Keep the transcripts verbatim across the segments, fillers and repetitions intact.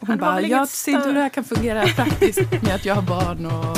Hon bara, jag ser inte hur det här kan fungera praktiskt med att jag har barn och...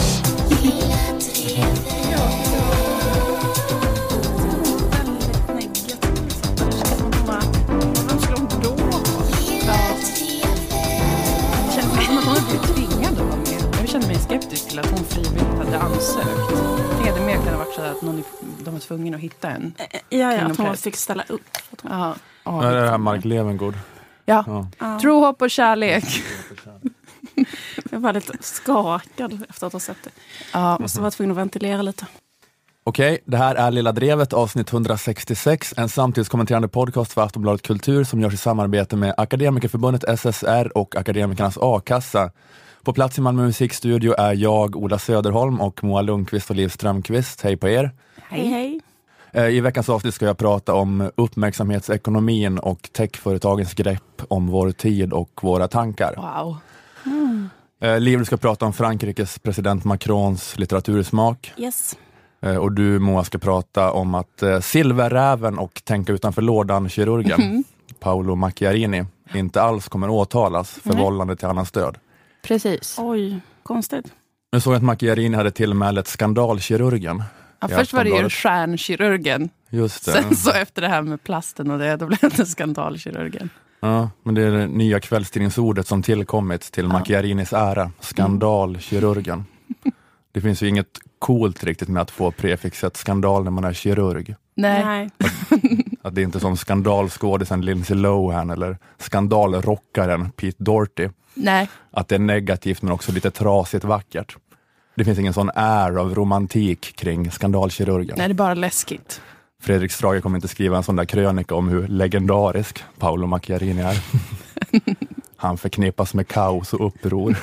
Jag känner mig skeptisk till att hon frivilligt hade ansökt. Det mer kan ha varit så att någon, de var tvungna att hitta en. Ja, ja att hon fick ställa upp. Ja, ja, det är det här Mark Levengood. Ja, ja. ja. Tro, hopp och kärlek. Jag var lite skakad efter att ha sett det. Ja. Måste vara tvungen att ventilera lite. Okej, det här är Lilla Drevet, avsnitt etthundrasextiosex, en samtidskommenterande podcast för Aftonbladet Kultur som görs i samarbete med Akademikerförbundet S S R och Akademikernas A-kassa. På plats i Malmö musikstudio är jag, Ola Söderholm, och Moa Lundqvist och Liv Strömqvist. Hej på er. Hej, hej. I veckans avsnitt ska jag prata om uppmärksamhetsekonomin och techföretagens grepp om vår tid och våra tankar. Wow. Mm. Liv ska prata om Frankrikes president Macrons litteratursmak. Yes. Och du, Moa, ska prata om att eh, silverräven och tänka utanför lådan kirurgen mm. Paolo Macchiarini inte alls kommer åtalas för mm. vållande till annans död. Precis. Oj, konstigt. Jag såg att Macchiarini hade tillmälet skandalkirurgen. Ja, först var det ju stjärnkirurgen. Just det. Sen så efter det här med plasten och det, då blev det skandalkirurgen. Ja, men det är det nya kvällstidningsordet som tillkommit till ja. Macchiarinis ära. Skandalkirurgen. Det finns ju inget coolt riktigt med att få prefixet skandal när man är kirurg. Nej. Att, att det är inte som skandalskådisen Lindsay Lohan eller skandalrockaren Pete Doherty. Nej. Att det är negativt men också lite trasigt vackert. Det finns ingen sån är av romantik kring skandalkirurgen. Nej, det är bara läskigt. Fredrik Strage kommer inte skriva en sån där krönika om hur legendarisk Paolo Macchiarini är. Han förknippas med kaos och uppror.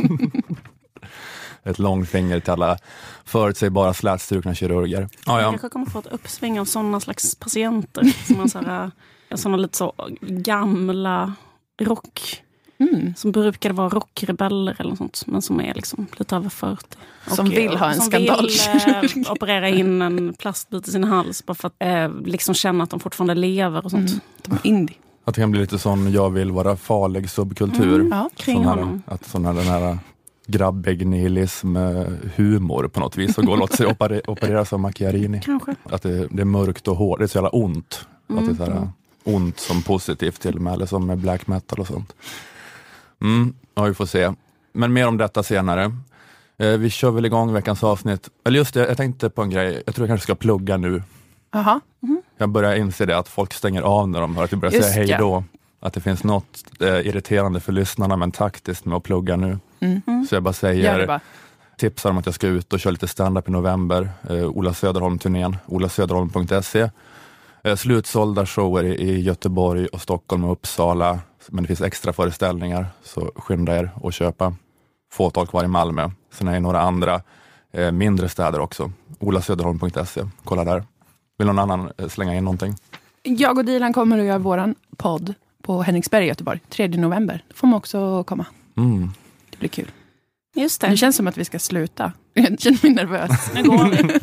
Ett långfinger till alla förutsägbara slätstrukna kirurger. Ja, ja. Jag kanske kommer få ett uppsving av sådana slags patienter. Som har sådana, sådana lite så gamla rock... Mm. Som brukade vara rockrebeller eller något sånt. Men som är liksom lite över fyrtio. Som och, vill ha en skandalkirurg. Som vill eh, operera in en plastbit i sin hals. Bara för att eh, liksom känna att de fortfarande lever och sånt. Mm. De är indie. Att det kan bli lite sån jag vill vara farlig subkultur. Mm. Ja, kring sån här, honom. Att sån här, den här grabbig nihilism humor på något vis. Och gå och låta sig operera, operera som Macchiarini. Kanske. Att det, det är mörkt och hårt. Det är så jävla ont. Mm. Att det är så här ont som positivt till och med. Eller som med black metal och sånt. Mm, ja, vi får se. Men mer om detta senare. Eh, vi kör väl igång veckans avsnitt. Eller just det, jag tänkte på en grej. Jag tror jag kanske ska plugga nu. Aha. Mm. Jag börjar inse det att folk stänger av när de hör att vi börjar just säga hej då. Ja. Att det finns något eh, irriterande för lyssnarna men taktiskt med att plugga nu. Mm. Så jag bara säger, bara. tipsar om att jag ska ut och köra lite stand-up i november. Eh, Ola Söderholm-turnén, ola söderholm punkt se. Eh, slutsålda shower i, i Göteborg och Stockholm och Uppsala. Men det finns extra föreställningar, så skynda er och köpa. Fåtal kvar i Malmö. Sen är det några andra eh, mindre städer också. ola söderholm punkt se. Kolla där. Vill någon annan eh, slänga in någonting? Jag och Dilan kommer att göra våran podd på Henriksberg i Göteborg. tredje november. Då får man också komma. Mm. Det blir kul. Just det. Det känns som att vi ska sluta. Jag känner mig nervös. Nu går vi.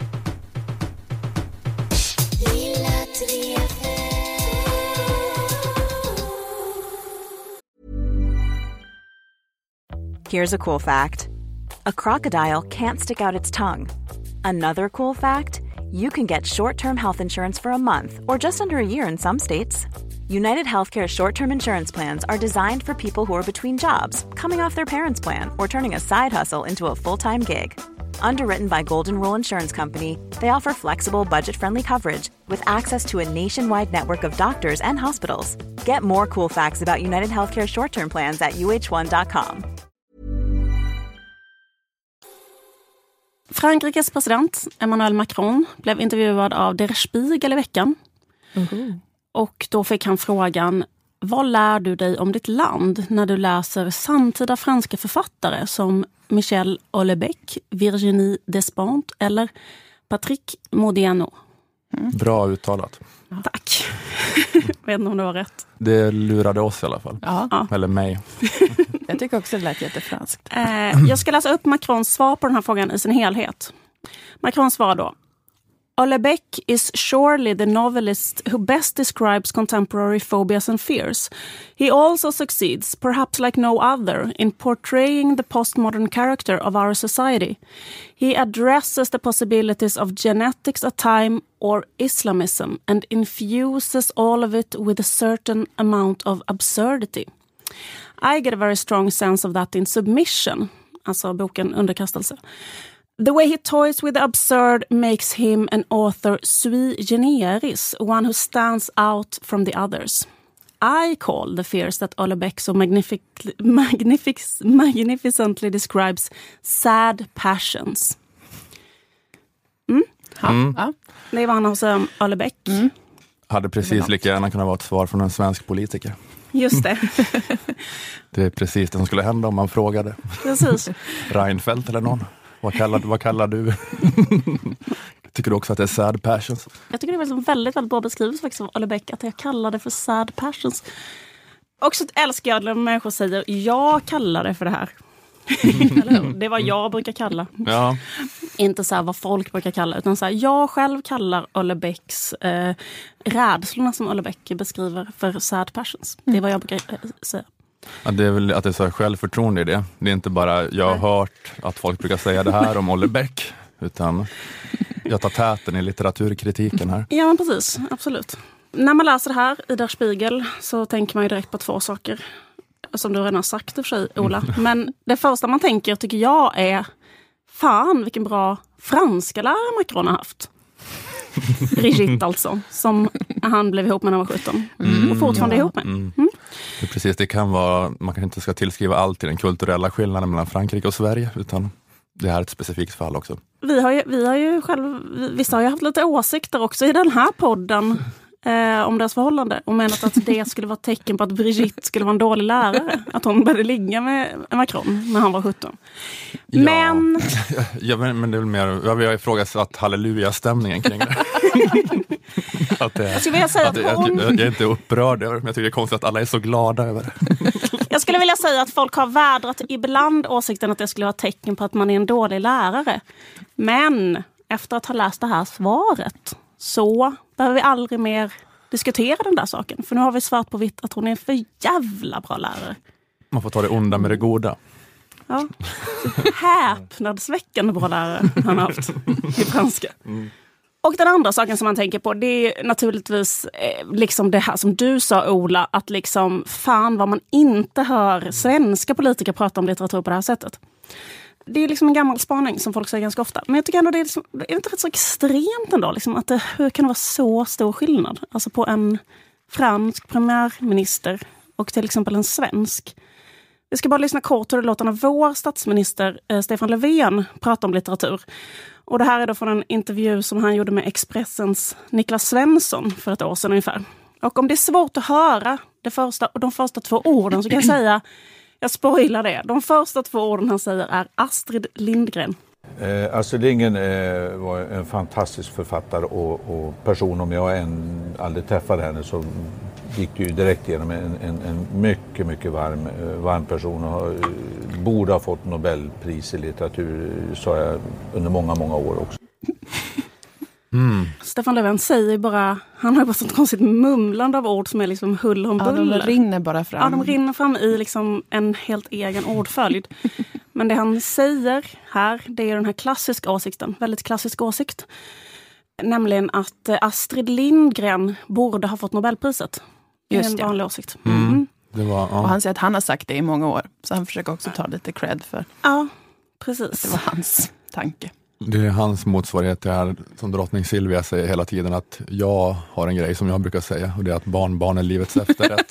Here's a cool fact. A crocodile can't stick out its tongue. Another cool fact, you can get short-term health insurance for a month or just under a year in some states. United Healthcare short-term insurance plans are designed for people who are between jobs, coming off their parents' plan, or turning a side hustle into a full-time gig. Underwritten by Golden Rule Insurance Company, they offer flexible, budget-friendly coverage with access to a nationwide network of doctors and hospitals. Get more cool facts about United Healthcare short-term plans at u h one dot com. Frankrikes president Emmanuel Macron blev intervjuad av Der Spiegel i veckan. Mm-hmm. Och då fick han frågan, vad lär du dig om ditt land när du läser samtida franska författare som Michel Houellebecq, Virginie Despentes eller Patrick Modiano? Mm. Bra uttalat. Ja. Tack. Vet inte om det var rätt. Det lurade oss i alla fall. Ja. Eller mig. Jag tycker också det lät jättefranskt. Eh, jag ska läsa upp Macrons svar på den här frågan i sin helhet. Macron svarar då. Houellebecq is surely the novelist who best describes contemporary phobias and fears. He also succeeds, perhaps like no other, in portraying the postmodern character of our society. He addresses the possibilities of genetics at time or Islamism and infuses all of it with a certain amount of absurdity. I get a very strong sense of that in Submission, alltså boken Underkastelse. The way he toys with the absurd makes him an author sui generis, one who stands out from the others. I call the fears that Houellebecq so magnific, magnific, magnificently describes sad passions. Mm? Ja. Mm. Ja. Det är vad han har att säga om Houellebecq. Mm. Hade precis lika gärna kunnat vara ett svar från en svensk politiker. Just det. Det är precis det som skulle hända om man frågade. Precis. Reinfeldt eller någon. Vad kallar, vad kallar du? Tycker du också att det är sad passions? Jag tycker det är väldigt, väldigt, väldigt bra beskrivelse faktiskt av Houellebecq, att jag kallar det för sad passions. Också älskar jag när människor säger jag kallar det för det här. Eller, det är vad jag brukar kalla. Ja. Inte så här vad folk brukar kalla, utan så här, jag själv kallar Houellebecqs eh, rädslorna som Houellebecq beskriver för sad passions. Det är vad jag brukar eh, säga. Ja, det är väl att det är så här självförtroende i det. Det är inte bara jag har hört att folk brukar säga det här om Houellebecq, utan jag tar täten i litteraturkritiken här. Ja, men precis. Absolut. När man läser det här i Der Spiegel så tänker man ju direkt på två saker. Som du redan har sagt i och för sig, Ola. Men det första man tänker tycker jag är fan vilken bra franska lärare Macron har haft. Brigitte alltså, som han blev ihop med när han var sjutton. Mm, och fortfarande ja. ihop med. Mm. Mm. Det är precis, det kan vara, man kanske inte ska tillskriva allt till den kulturella skillnaden mellan Frankrike och Sverige, utan det här är ett specifikt fall också. Vi har ju, vi har ju själv, vissa har ju haft lite åsikter också i den här podden eh, om deras förhållande och menat att det skulle vara ett tecken på att Brigitte skulle vara en dålig lärare. Att hon började ligga med Macron när han var sjutton. Ja. Men... ja, men, men det är väl mer, jag har ifrågasatt halleluja-stämningen kring det. Att det, jag skulle vilja säga att, att hon... jag, jag är inte upprörd över, men jag tycker det är konstigt att alla är så glada över det. Jag skulle vilja säga att folk har vädrat ibland åsikten att det skulle vara ett tecken på att man är en dålig lärare. Men efter att ha läst det här svaret så behöver vi aldrig mer diskutera den där saken. För nu har vi svart på vitt att hon är en för jävla bra lärare. Man får ta det onda med det goda. Ja, häpnadsväckande bra lärare han har haft i franska. Mm. Och den andra saken som man tänker på, det är naturligtvis eh, liksom det här som du sa, Ola, att liksom fan vad man inte hör svenska politiker prata om litteratur på det här sättet. Det är liksom en gammal spaning som folk säger ganska ofta. Men jag tycker ändå det är, liksom, det är inte rätt så extremt ändå. Liksom, att det, hur kan det vara så stor skillnad? Alltså på en fransk premiärminister och till exempel en svensk. Vi ska bara lyssna kort hur det låter när vår statsminister eh, Stefan Löfven pratar om litteratur. Och det här är då från en intervju som han gjorde med Expressens Niklas Svensson för ett år sedan ungefär. Och om det är svårt att höra det första, de första två orden så kan jag säga, jag spoilar det. De första två orden han säger är Astrid Lindgren. Eh, Astrid Lindgren eh, var en fantastisk författare och, och person. Om jag än aldrig träffade henne så gick det ju direkt igenom en, en, en mycket, mycket varm, varm person och har, borde ha fått Nobelpris i litteratur, sa jag under många, många år också. Mm. Stefan Löfven säger bara, han har bara sånt konstigt mumlande av ord som är liksom hull om buller. Ja, de rinner bara fram. Ja, de rinner fram i liksom en helt egen ordföljd. Men det han säger här, det är den här klassiska åsikten, väldigt klassisk åsikt. Nämligen att Astrid Lindgren borde ha fått Nobelpriset. Det är en vanlig ja. åsikt. Mm. Mm. Det var, ja. Och han säger att han har sagt det i många år. Så han försöker också ta lite cred för ja, precis. att det var hans tanke. Det är hans motsvarighet till här, som drottning Silvia säger hela tiden, att jag har en grej som jag brukar säga, och det är att barnbarn är livets efterrätt.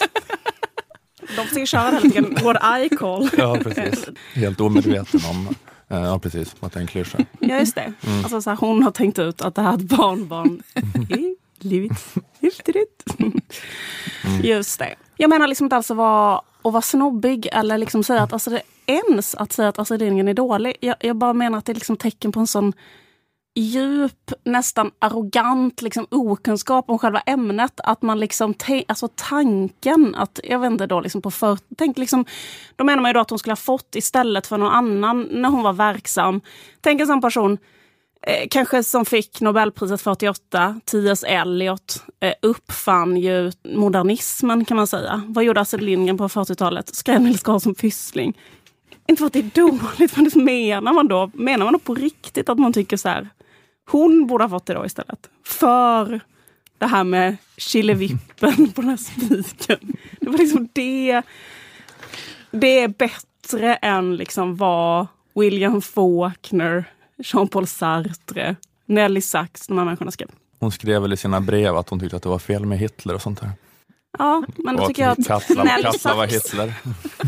De ska ju köra det lite grann, what I call. Ja, precis. Helt omedveten om, ja precis, att det är en klyscha. Ja, just det. Mm. Alltså så här, hon har tänkt ut att det här är ett barnbarn är livets efterrätt. Mm. Just det. Jag menar liksom inte alltså vara, att vara snobbig eller liksom säga att alltså det ens att säga att Astrid Lindgren är dålig. Jag, jag bara menar att det är liksom tecken på en sån djup, nästan arrogant liksom okunskap om själva ämnet, att man liksom te- alltså tanken att, jag vet inte då liksom på för, tänk liksom, då menar man ju då att hon skulle ha fått istället för någon annan när hon var verksam. Tänk en sån person, eh, kanske som fick Nobelpriset fyrtioåtta, T S Eliot, eh, uppfann ju modernismen kan man säga. Vad gjorde Astrid Lindgren på fyrtiotalet? Skrev Nils Karlsson Pyssling. Inte för att det är dåligt, men det menar man då, menar man då på riktigt att man tycker så här, hon borde ha fått det då istället. För det här med chilivippen på den här spiken. Det var liksom det, det är bättre än liksom vad William Faulkner, Jean-Paul Sartre, Nelly Sachs, de här människorna skrev. Hon skrev väl i sina brev att hon tyckte att det var fel med Hitler och sånt där. Ja, men då tycker jag att Katla, Nelly Katla var Sachs... Hitler.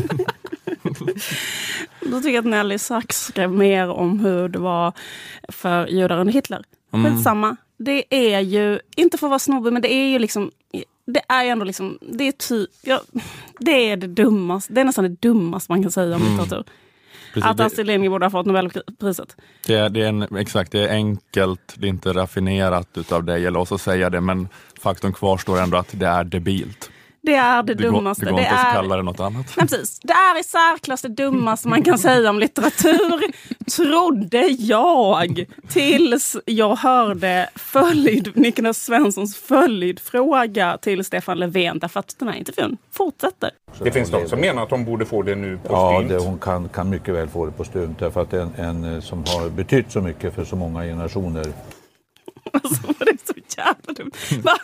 Då tycker jag att Nelly Sachs skrev mer om hur det var för judar under Hitler. Mm. Skitsamma. Det är ju, inte för att vara snobbig, men det är ju liksom, det är ju ändå liksom, det är typ, ja, det är det dummaste, det är nästan det dummaste man kan säga om Mm. litteratur. Precis, Att Astrid Lindgren borde ha fått Nobelpriset. Det är, det är en, exakt, det är enkelt, det är inte raffinerat utav dig eller också säga det, men faktum kvarstår ändå att det är debilt. Det är det, Det dummaste. går, det går det inte är, att kalla det något annat. Nej, precis. Det är i särklass det dummaste man kan säga om litteratur, trodde jag, tills jag hörde följd, Niklas Svenssons följdfråga till Stefan Löfven, därför att den här intervjun fortsätter. Det finns de som menar att hon borde få det nu på Ja, stund. det, hon kan, kan mycket väl få det på stund, därför att en, en som har betytt så mycket för så många generationer. Alltså, det är så jävla dumt. Var,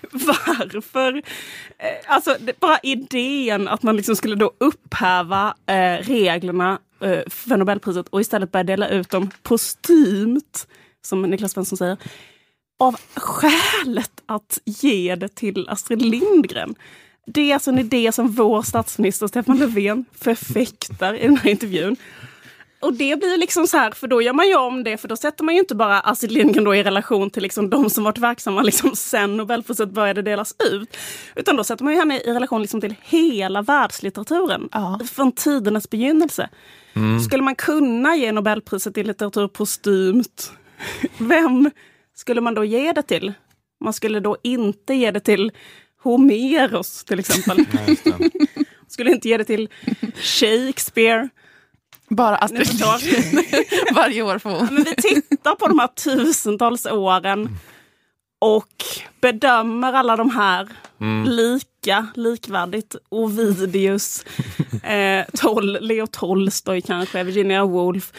varför? Eh, alltså, det, bara idén att man liksom skulle då upphäva eh, reglerna eh, för Nobelpriset och istället börja dela ut dem postumt, som Niklas Svensson säger, av skälet att ge det till Astrid Lindgren. Det är alltså en idé som vår statsminister Stefan Löfven förfäktar i den här intervjun. Och det blir liksom så här, för då gör man ju om det, för då sätter man ju inte bara Astrid Lindgren då i relation till liksom de som varit verksamma liksom sen Nobelpriset började delas ut, utan då sätter man ju henne i relation liksom till hela världslitteraturen, ja. Från tidernas begynnelse. Mm. Skulle man kunna ge Nobelpriset i litteratur postumt, vem skulle man då ge det till? Man skulle då inte ge det till Homeros till exempel. Nej, skulle inte ge det till Shakespeare. Bara Astrid Lindgren. Varje år får hon. Men vi tittar på de här tusentals åren och bedömer alla de här mm. lika, likvärdigt. Ovidius, eh, Tol, Leo Tolstoy kanske, Virginia Woolf.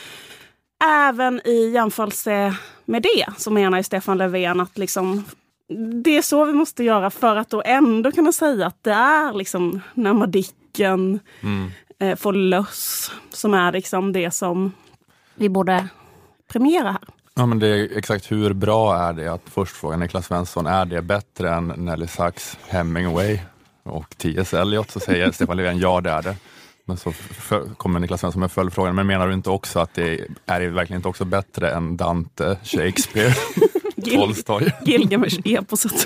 Även i jämförelse med det så menar ju Stefan Löfven att liksom, det är så vi måste göra för att då ändå kunna säga att det är liksom när Madicken mm. eh, får löss som är liksom det som vi borde premiera här. Ja, men det är exakt hur bra är det att först fråga Niklas Svensson, är det bättre än Nelly Sachs, Hemingway och T S Eliot? Så säger Stefan Löfven, ja det är det. Men så för, kommer Niklas Svensson med följdfrågan, men menar du inte också att det är det verkligen inte också bättre än Dante, Shakespeare, Tolstoy? Gilgamesh-eposet.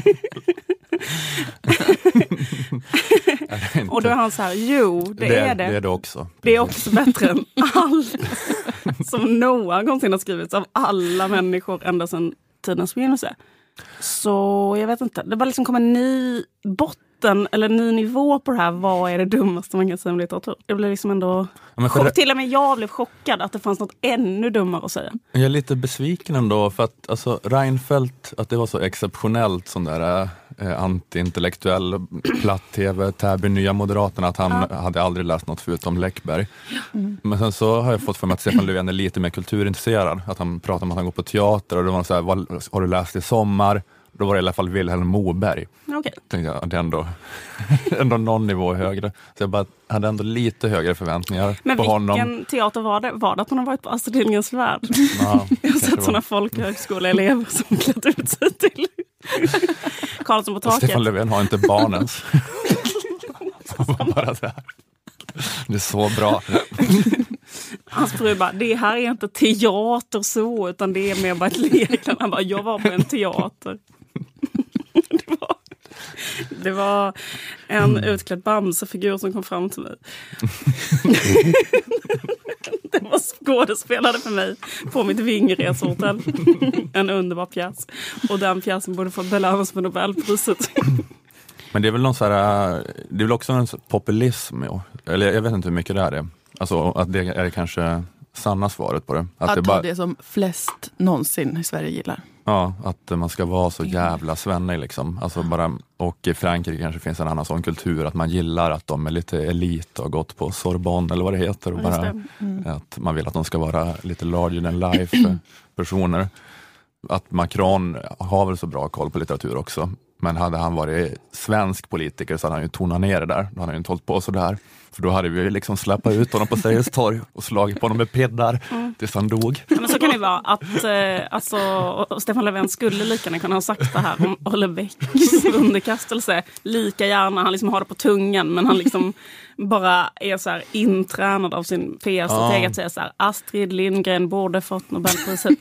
Och då är han så här, jo, det, det är det. Det är det också. Det är också bättre än allt som någonsin har skrivits av alla människor ända sedan tidens begynnelse. Så jag vet inte, det bara liksom kommer en ny botten eller en ny nivå på det här. Vad är det dummaste man kan säga om litteratur? Det blev liksom ändå ja, för... till och med jag blev chockad att det fanns något ännu dummare att säga. Jag är lite besviken ändå för att alltså, Reinfeldt, att det var så exceptionellt sån där eh, anti-intellektuell platt-tv, Täby Nya Moderaterna, att han ja. hade aldrig läst något förutom Läckberg. Mm. Men sen så har jag fått för mig att Stefan Löfven är lite mer kulturintresserad. Att han pratar om att han går på teater och det var så här, vad har du läst i sommar? Då var det i alla fall Vilhelm Moberg. Okay. Tänkte jag, det är ändå, ändå någon nivå högre. Så jag bara hade ändå lite högre förväntningar men på honom. Men vilken teater var det? Var det att hon har varit på Astrid Lindgrens Värld? Ja, jag har sett sådana folkhögskoleelever som klätt ut sig till Karlsson på taket. Stefan Löfven har inte barnens. Bara så här. Det är så bra. Hans fru bara, det här är inte teater så, utan det är mer bara ett lek. Han bara, jag var på en teater. det, var, det var en utklädd Bamse-figur som kom fram till mig. det var skådespelare för mig på mitt Vingresehotell. En underbar pjäs. Och den pjäsen borde få belönas med Nobelpriset. Men det är väl någon så här, det är väl också en populism, eller jag vet inte hur mycket det är det. Alltså att det är kanske sanna svaret på det. Att, att det bara, bara, det som flest någonsin i Sverige gillar. Ja, att man ska vara så jävla svennig liksom. Alltså bara, och i Frankrike kanske finns en annan sån kultur att man gillar att de är lite elit och gått på Sorbonne eller vad det heter. Och bara, mm. att man vill att de ska vara lite larger than life personer. Att Macron har väl så bra koll på litteratur också. Men hade han varit svensk politiker så hade han ju tonat ner det där. Då hade han ju inte hållit på så där. För då hade vi liksom släppt ut honom på Sergels torg och slagit på honom med piddar mm. tills han dog. Ja, men så kan det vara att eh, alltså, Stefan Löfven skulle lika gärna kunna ha sagt det här om Olle Bäcks underkastelse. Lika gärna, han liksom har det på tungan men han liksom bara är så här intränad av sin P R-strateg ja. Att säga så här, Astrid Lindgren borde fått Nobelpriset.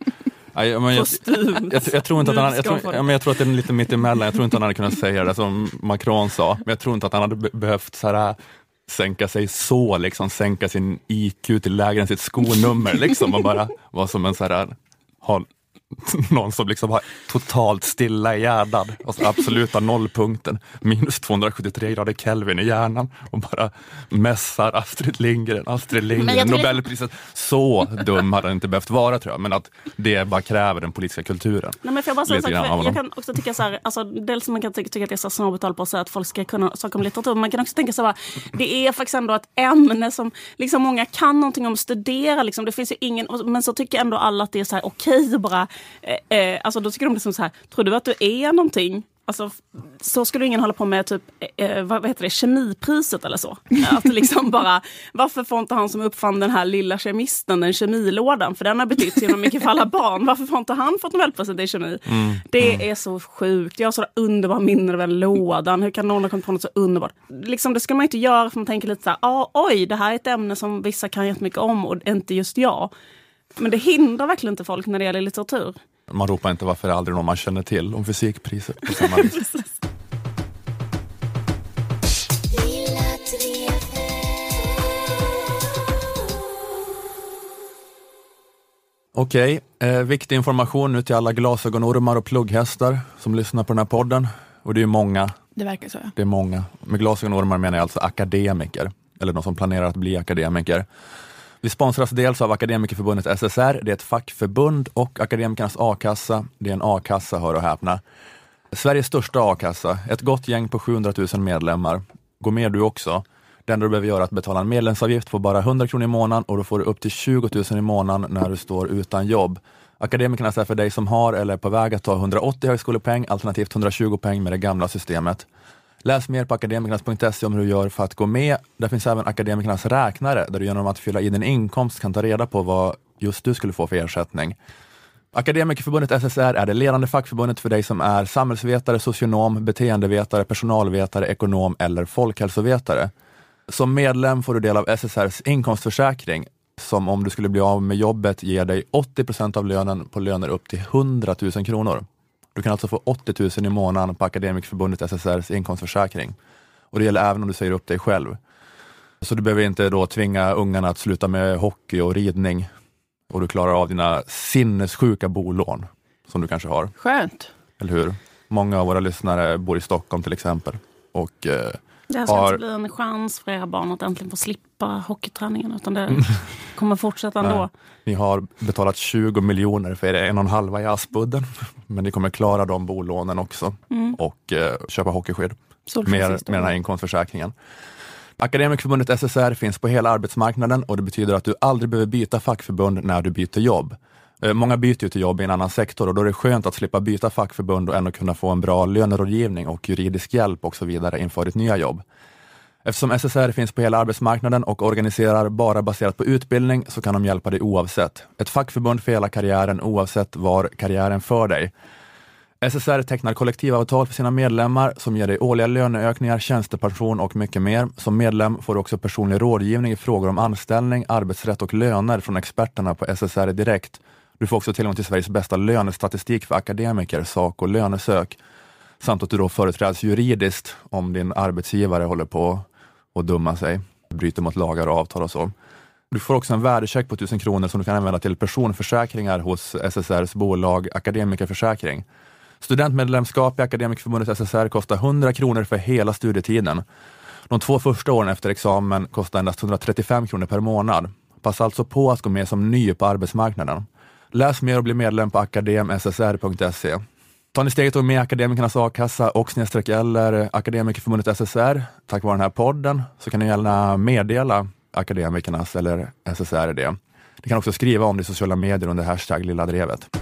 Nej, men jag, jag, jag, jag tror inte att han jag tror, ja, men jag tror att det är lite mitt emellan. Jag tror inte att han hade kunnat säga det som Macron sa. Men jag tror inte att han hade be- behövt så här, sänka sig så, liksom sänka sin I Q till lägre än sitt skonummer liksom, och bara vara som en så här, ha någon som liksom har totalt stilla i hjärnan och så absoluta nollpunkten, minus tvåhundrasjuttiotre grader Kelvin i hjärnan och bara mässar Astrid Lindgren, Astrid Lindgren, Nobelpriset. Så dum hade han inte behövt vara, tror jag, men att det bara kräver den politiska kulturen. Nej, men för jag, bara säga, så, jag, jag kan också tycka så här, alltså, dels man kan tycka, tycka att det är så snabbt på att säga att folk ska kunna saker om litteratur, man kan också tänka så här, det är faktiskt ändå ett ämne som liksom många kan någonting om, studera liksom, det finns ju ingen, men så tycker ändå alla att det är så här okej bara. Eh, eh, alltså då tycker de liksom så här, tror du att du är någonting? Alltså, så skulle ingen hålla på med typ, eh, vad heter det, kemipriset eller så. Att liksom bara, varför får inte han som uppfann den här lilla kemisten den kemilådan? För den har betytt så mycket för alla barn. Varför får inte han fått Nobelpriset i kemi? Mm. Det mm. är så sjukt. Jag har sådana underbara minnen av den lådan. Hur kan någon ha kommit på något så underbart? Liksom, det ska man inte göra för man tänker lite så här, ah, oj, det här är ett ämne som vissa kan jättemycket om och inte just jag. Men det hindrar verkligen inte folk när det gäller litteratur. Man ropar inte varför det är aldrig någon man känner till om fysikpriset på samma vis. Okej, eh, viktig information nu till alla glasögonormar och plugghästar som lyssnar på den här podden. Och det är många. Det verkar så. Ja. Det är många. Med glasögonormar menar jag alltså akademiker. Eller de som planerar att bli akademiker. Vi sponsras dels av Akademikerförbundet S S R, det är ett fackförbund, och Akademikernas A-kassa, det är en A-kassa, hör och häpna. Sveriges största A-kassa, ett gott gäng på sjuhundratusen medlemmar. Gå med du också. Det enda du behöver göra är att betala en medlemsavgift på bara hundra kronor i månaden och då får du upp till tjugo tusen i månaden när du står utan jobb. Akademikernas är för dig som har eller är på väg att ta hundraåttio högskolepoäng, alternativt hundratjugo poäng med det gamla systemet. Läs mer på akademikernas punkt se om hur du gör för att gå med. Där finns även Akademikernas räknare där du genom att fylla i din inkomst kan ta reda på vad just du skulle få för ersättning. Akademikerförbundet S S R är det ledande fackförbundet för dig som är samhällsvetare, socionom, beteendevetare, personalvetare, ekonom eller folkhälsovetare. Som medlem får du del av S S R:s inkomstförsäkring som om du skulle bli av med jobbet ger dig åttio procent av lönen på löner upp till hundra tusen kronor. Du kan alltså få åttio tusen i månaden på Akademikerförbundet S S R:s inkomstförsäkring. Och det gäller även om du säger upp dig själv. Så du behöver inte då tvinga ungarna att sluta med hockey och ridning. Och du klarar av dina sinnessjuka bolån som du kanske har. Skönt. Eller hur? Många av våra lyssnare bor i Stockholm till exempel. Och eh, det här ska har... inte bli en chans för era barn att äntligen få slippa hockeyträningen, utan det kommer fortsätta ändå. Nej. Ni har betalat tjugo miljoner för er en och en halva i Aspudden. Men ni kommer klara de bolånen också. Mm. Och eh, köpa hockeyskydd. Med, med den här inkomstförsäkringen. Akademikerförbundet S S R finns på hela arbetsmarknaden och det betyder att du aldrig behöver byta fackförbund när du byter jobb. Eh, många byter ju till jobb i en annan sektor och då är det skönt att slippa byta fackförbund och ändå kunna få en bra lönerådgivning och juridisk hjälp och så vidare inför ditt nya jobb. Eftersom S S R finns på hela arbetsmarknaden och organiserar bara baserat på utbildning så kan de hjälpa dig oavsett. Ett fackförbund för hela karriären oavsett var karriären för dig. S S R tecknar kollektivavtal för sina medlemmar som ger dig årliga löneökningar, tjänstepension och mycket mer. Som medlem får du också personlig rådgivning i frågor om anställning, arbetsrätt och löner från experterna på S S R direkt. Du får också tillgång till Sveriges bästa lönestatistik för akademiker, sak och lönesök. Samt att du då företräds juridiskt om din arbetsgivare håller på att dumma sig, bryter mot lagar och avtal och så. Du får också en värdecheck på tusen kronor som du kan använda till personförsäkringar hos S S R:s bolag Akademikerförsäkring. Studentmedlemskap i Akademikerförbundet S S R kostar hundra kronor för hela studietiden. De två första åren efter examen kostar endast hundratrettiofem kronor per månad. Passa alltså på att gå med som ny på arbetsmarknaden. Läs mer och bli medlem på akadem s s r punkt s e. Tar ni steget och med Akademikernas A-kassa och snedstreck eller Akademikerförbundet S S R tack vare den här podden, så kan ni gärna meddela Akademikernas eller S S R det. Ni kan också skriva om det i sociala medier under hashtag Lilla Drevet.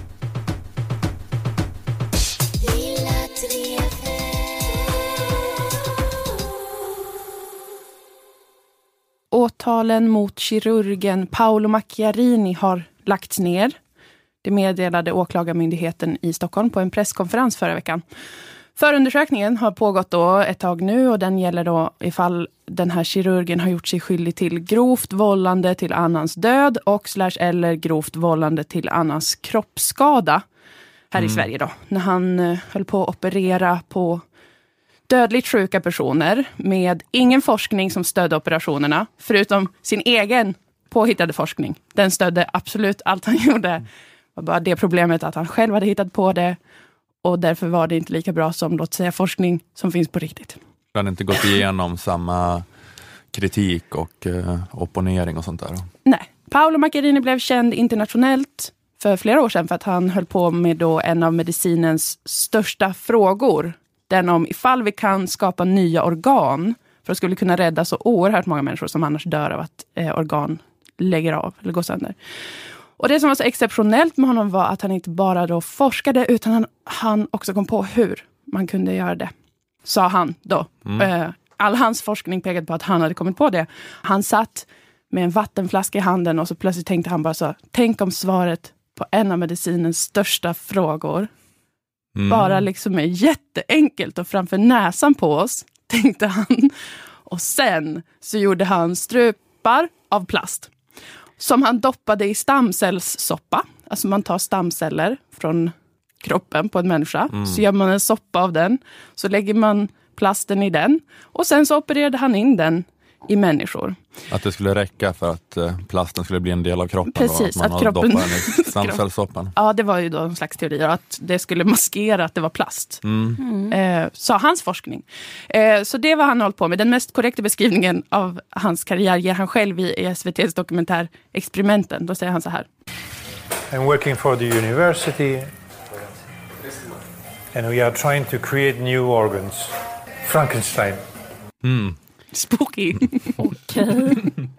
Åtalen mot kirurgen Paolo Macchiarini har lagts ner. Det meddelade åklagarmyndigheten i Stockholm på en presskonferens förra veckan. Förundersökningen har pågått då ett tag nu och den gäller då ifall den här kirurgen har gjort sig skyldig till grovt vållande till annans död och slash eller grovt vållande till annans kroppsskada här mm. i Sverige då. När han eh, höll på att operera på dödligt sjuka personer med ingen forskning som stödde operationerna förutom sin egen påhittade forskning. Den stödde absolut allt han gjorde. Det var bara det problemet att han själv hade hittat på det och därför var det inte lika bra som, låt säga, forskning som finns på riktigt. Han har inte gått igenom samma kritik och eh, opponering och sånt där? Nej. Paolo Macchiarini blev känd internationellt för flera år sedan för att han höll på med då en av medicinens största frågor. Den om ifall vi kan skapa nya organ för att skulle kunna rädda så oerhört många människor som annars dör av att eh, organ lägger av eller går sönder. Och det som var så exceptionellt med honom var att han inte bara då forskade utan han, han också kom på hur man kunde göra det. Sa han då. Mm. All hans forskning pekade på att han hade kommit på det. Han satt med en vattenflaska i handen och så plötsligt tänkte han bara så, tänk om svaret på en av medicinens största frågor mm. bara liksom är jätteenkelt och framför näsan på oss, tänkte han. Och sen så gjorde han strupar av plast som han doppade i stamcellssoppa. Alltså man tar stamceller från kroppen på en människa. Mm. Så gör man en soppa av den. Så lägger man plasten i den. Och sen så opererade han in den i människor. Att det skulle räcka för att plasten skulle bli en del av kroppen? Precis. Då, att man att kroppen... doppar den i stamcellssoppan. Ja, det var ju då en slags teori. Att det skulle maskera att det var plast. Mm. Mm. Eh, så hans forskning. Eh, så det var han hållit på med. Den mest korrekta beskrivningen av hans karriär ger han själv i S V T:s dokumentär Experimenten. Då säger han så här. I'm working for the university and we are trying to create new organs. Frankenstein. Mm. Spooky. Okej.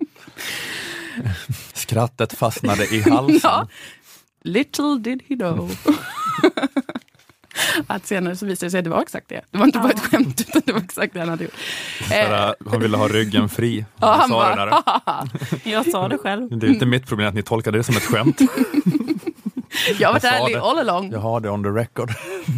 Skrattet fastnade i halsen. Ja. Little did he know. Att senare så visade det sig att det var exakt det. Det var inte bara ett skämt utan det var exakt det han hade gjort. Sådär, han ville ha ryggen fri. Ja, han sa bara, det där. Jag sa det själv. Det är inte mitt problem att ni tolkade det som ett skämt. Jag har varit ärlig all along. Jag har det on the record.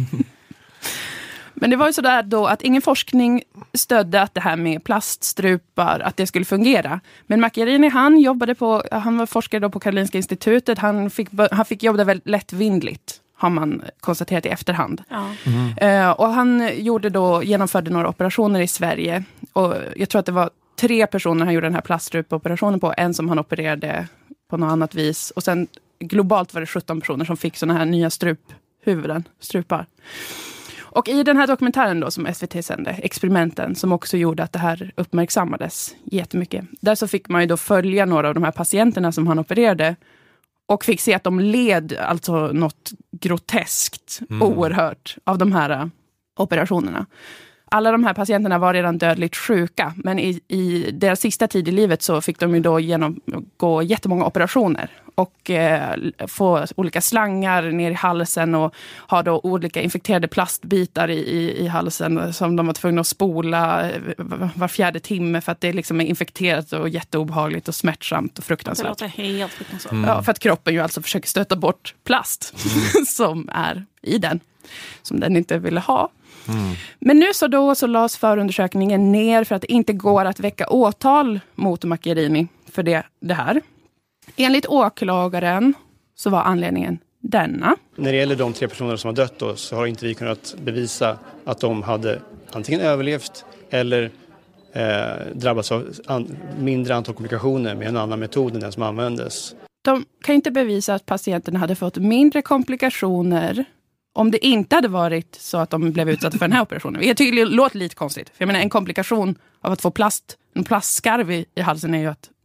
Men det var ju sådär då att ingen forskning stödde att det här med plaststrupar, att det skulle fungera. Men Macchiarini, han jobbade på, han var forskare då på Karolinska institutet. Han fick, han fick jobba väldigt lättvindligt, har man konstaterat i efterhand. Ja. Mm. Uh, och han gjorde då, genomförde några operationer i Sverige. Och jag tror att det var tre personer han gjorde den här plaststrupoperationen på. En som han opererade på något annat vis. Och sen globalt var det sjutton personer som fick såna här nya struphuvuden, strupar. Och i den här dokumentären då som S V T sände, Experimenten, som också gjorde att det här uppmärksammades jättemycket. Där så fick man ju då följa några av de här patienterna som han opererade och fick se att de led alltså något groteskt, mm. oerhört av de här operationerna. Alla de här patienterna var redan dödligt sjuka, men i, i deras sista tid i livet så fick de ju då genomgå jättemånga operationer och eh, få olika slangar ner i halsen och ha då olika infekterade plastbitar i, i, i halsen som de var tvungna att spola var fjärde timme för att det liksom är infekterat och jätteobehagligt och smärtsamt och fruktansvärt. Det låter helt fruktansvärt. Mm. Ja, för att kroppen ju alltså försöker stöta bort plast mm. som är i den, som den inte ville ha. Mm. Men nu så då så lades förundersökningen ner för att det inte går att väcka åtal mot Macchiarini för det, det här. Enligt åklagaren så var anledningen denna. När det gäller de tre personer som har dött då, så har inte vi kunnat bevisa att de hade antingen överlevt eller eh, drabbats av an- mindre antal komplikationer med en annan metod än den som användes. De kan inte bevisa att patienterna hade fått mindre komplikationer om det inte hade varit så att de blev utsatta för den här operationen. Jag tycker det låter lite konstigt. För jag menar, en komplikation av att få plast, en plastskarv i, i halsen är ju att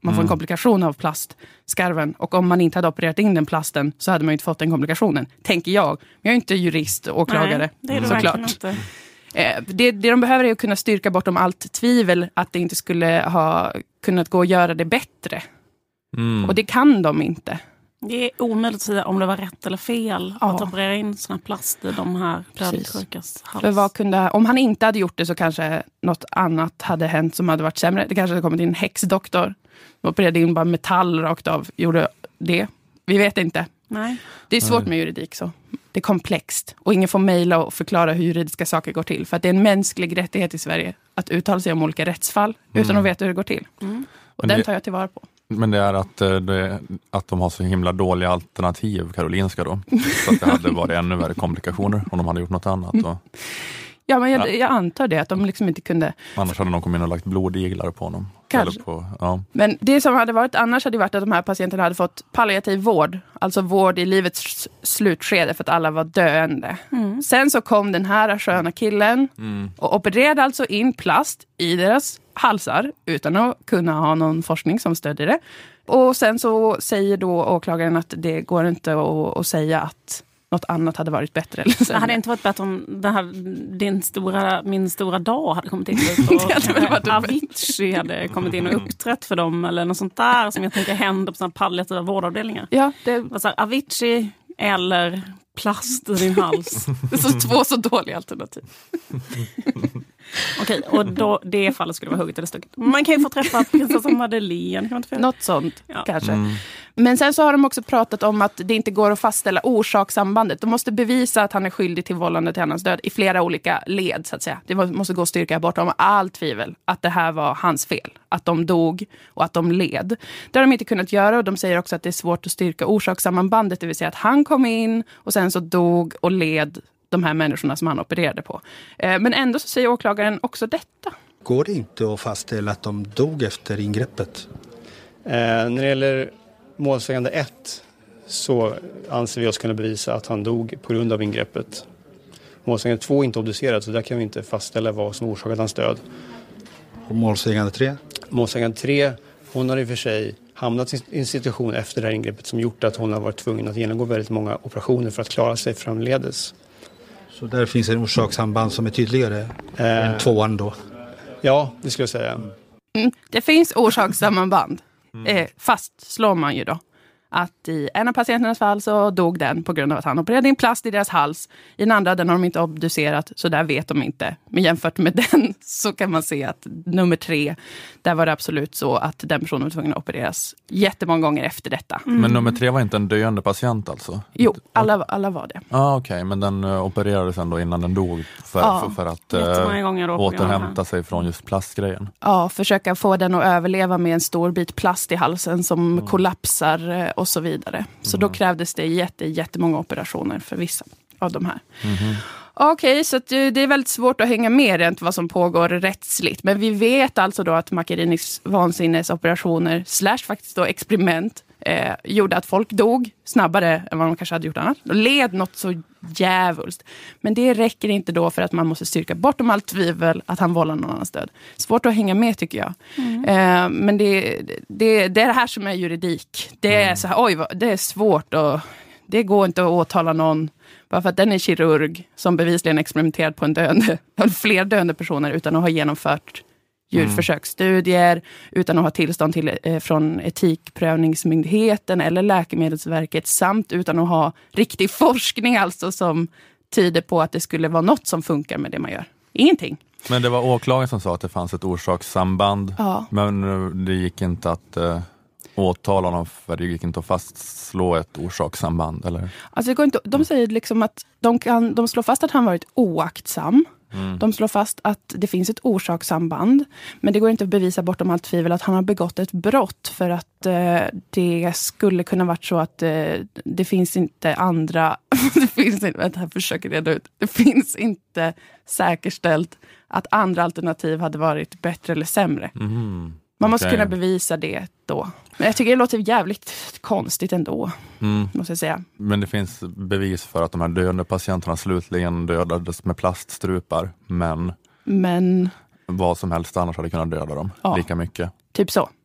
Man får en komplikation av plastskarven. Och om man inte hade opererat in den plasten så hade man ju inte fått den komplikationen. Tänker jag. Men jag är inte jurist och åklagare. Nej, det är du såklart. inte. Det, det de behöver är att kunna styrka bortom allt tvivel att det inte skulle ha kunnat gå att göra det bättre. Mm. Och det kan de inte. Det är omöjligt att säga om det var rätt eller fel ja. att operera in såna plast i de här blödarsjukas hals. För vad kunde, om han inte hade gjort det så kanske något annat hade hänt som hade varit sämre. Det kanske hade kommit in en häxdoktor. De opererade in bara metall rakt av. Gjorde det. Vi vet inte. Nej. Det är svårt med juridik så. Det är komplext. Och ingen får mejla och förklara hur juridiska saker går till. För att det är en mänsklig rättighet i Sverige att uttala sig om olika rättsfall utan mm. att veta hur det går till. Mm. Och men den tar jag tillvara på. Men det är att, det, att de har så himla dåliga alternativ, Karolinska då. Så att det hade varit ännu värre komplikationer om de hade gjort något annat. Och, ja, men jag, ja. jag antar det, att de liksom inte kunde... Annars hade de kommit in och lagt blodiglar på honom. Kanske. På, ja. Men det som hade varit annars hade varit att de här patienterna hade fått palliativ vård. Alltså vård i livets slutskede för att alla var döende. Mm. Sen så kom den här sköna killen mm. och opererade alltså in plast i deras halsar utan att kunna ha någon forskning som stödjer det. Och sen så säger då åklagaren att det går inte att, att säga att något annat hade varit bättre. Eller det hade inte varit bättre om den här, din stora, min stora dag hade kommit in och Avicii hade kommit in och uppträtt för dem eller något sånt där som jag tänker händer på sådana palliativa vårdavdelningar. Ja, det var så här, Avicii eller plast i din hals. Det är så två så dåliga alternativ. Okej, och då, det fallet skulle vara hugget eller stucket. Man kan ju få träffa prinsessan Madeleine. Kan man inte något sånt, ja. kanske. Mm. Men sen så har de också pratat om att det inte går att fastställa orsakssambandet. De måste bevisa att han är skyldig till vållande till hans död i flera olika led, så att säga. Det måste gå att styrka bort om all tvivel att det här var hans fel. Att de dog och att de led. Det har de inte kunnat göra och de säger också att det är svårt att styrka orsakssambandet. Det vill säga att han kom in och sen så dog och led de här människorna som han opererade på. Men ändå så säger åklagaren också detta. Går det inte att fastställa att de dog efter ingreppet? Eh, när det gäller målsägande ett så anser vi oss kunna bevisa att han dog på grund av ingreppet. Målsägande två är inte obducerad så där kan vi inte fastställa vad som orsakat hans död. Och målsägande tre? Målsägande tre, hon har i och för sig hamnat i en situation efter det här ingreppet som gjort att hon har varit tvungen att genomgå väldigt många operationer för att klara sig framledes. Så där finns en orsakssamband som är tydligare eh, än tvåan då? Ja, det skulle jag säga. Mm, det finns orsakssamband. Mm. Eh, fastslår man ju då. Att i en av patienternas fall så dog den på grund av att han opererade in plast i deras hals. I den andra den har de inte obducerat så där vet de inte. Men jämfört med den så kan man se att nummer tre, där var det absolut så att den personen var tvungen att opereras jättemånga gånger efter detta. Mm. Men nummer tre var inte en döende patient alltså? Jo, alla, alla var det. Ja ah, okej, okay. Men den uh, opererades ändå innan den dog för, ja. för, för att uh, återhämta sig från just plastgrejen? Ja, försöka få den att överleva med en stor bit plast i halsen som mm. kollapsar och så vidare. Så mm. då krävdes det jätte, jättemånga operationer för vissa av de här. Mm. Okej, okay, så att det är väldigt svårt att hänga med rent vad som pågår rättsligt. Men vi vet alltså då att Maccarinis vansinnesoperationer slash faktiskt då experiment eh, gjorde att folk dog snabbare än vad de kanske hade gjort annars. Och led något så jävulst. Men det räcker inte då för att man måste styrka bortom allt tvivel att han vållar någon annans död. Svårt att hänga med tycker jag. Mm. Eh, men det, det, det är det här som är juridik. Det är mm. så här, oj, vad, det är svårt och det går inte att åtala någon bara för att den är kirurg som bevisligen experimenterat på en döende, fler döende personer utan att ha genomfört djurförsöksstudier, mm. utan att ha tillstånd till, eh, från etikprövningsmyndigheten eller Läkemedelsverket samt utan att ha riktig forskning alltså som tyder på att det skulle vara något som funkar med det man gör. Ingenting. Men det var åklagaren som sa att det fanns ett orsakssamband, ja. Men det gick inte att eh, åtala honom för det gick inte att fastslå ett orsakssamband, eller? Alltså det går inte, de säger liksom att de, kan, de slår fast att han varit oaktsam. Mm. De slår fast att det finns ett orsakssamband. Men det går inte att bevisa bortom allt tvivel att han har begått ett brott. För att eh, det skulle kunna varit så att eh, det finns inte andra... det finns inte, vänta, jag försöker reda ut. Det finns inte säkerställt att andra alternativ hade varit bättre eller sämre. Mm. Man måste okay. kunna bevisa det då. Men jag tycker det låter jävligt konstigt ändå, mm. måste jag säga. Men det finns bevis för att de här döende patienterna slutligen dödades med plaststrupar. Men, men... vad som helst annars hade kunnat döda dem. Ja. Lika mycket. Typ så.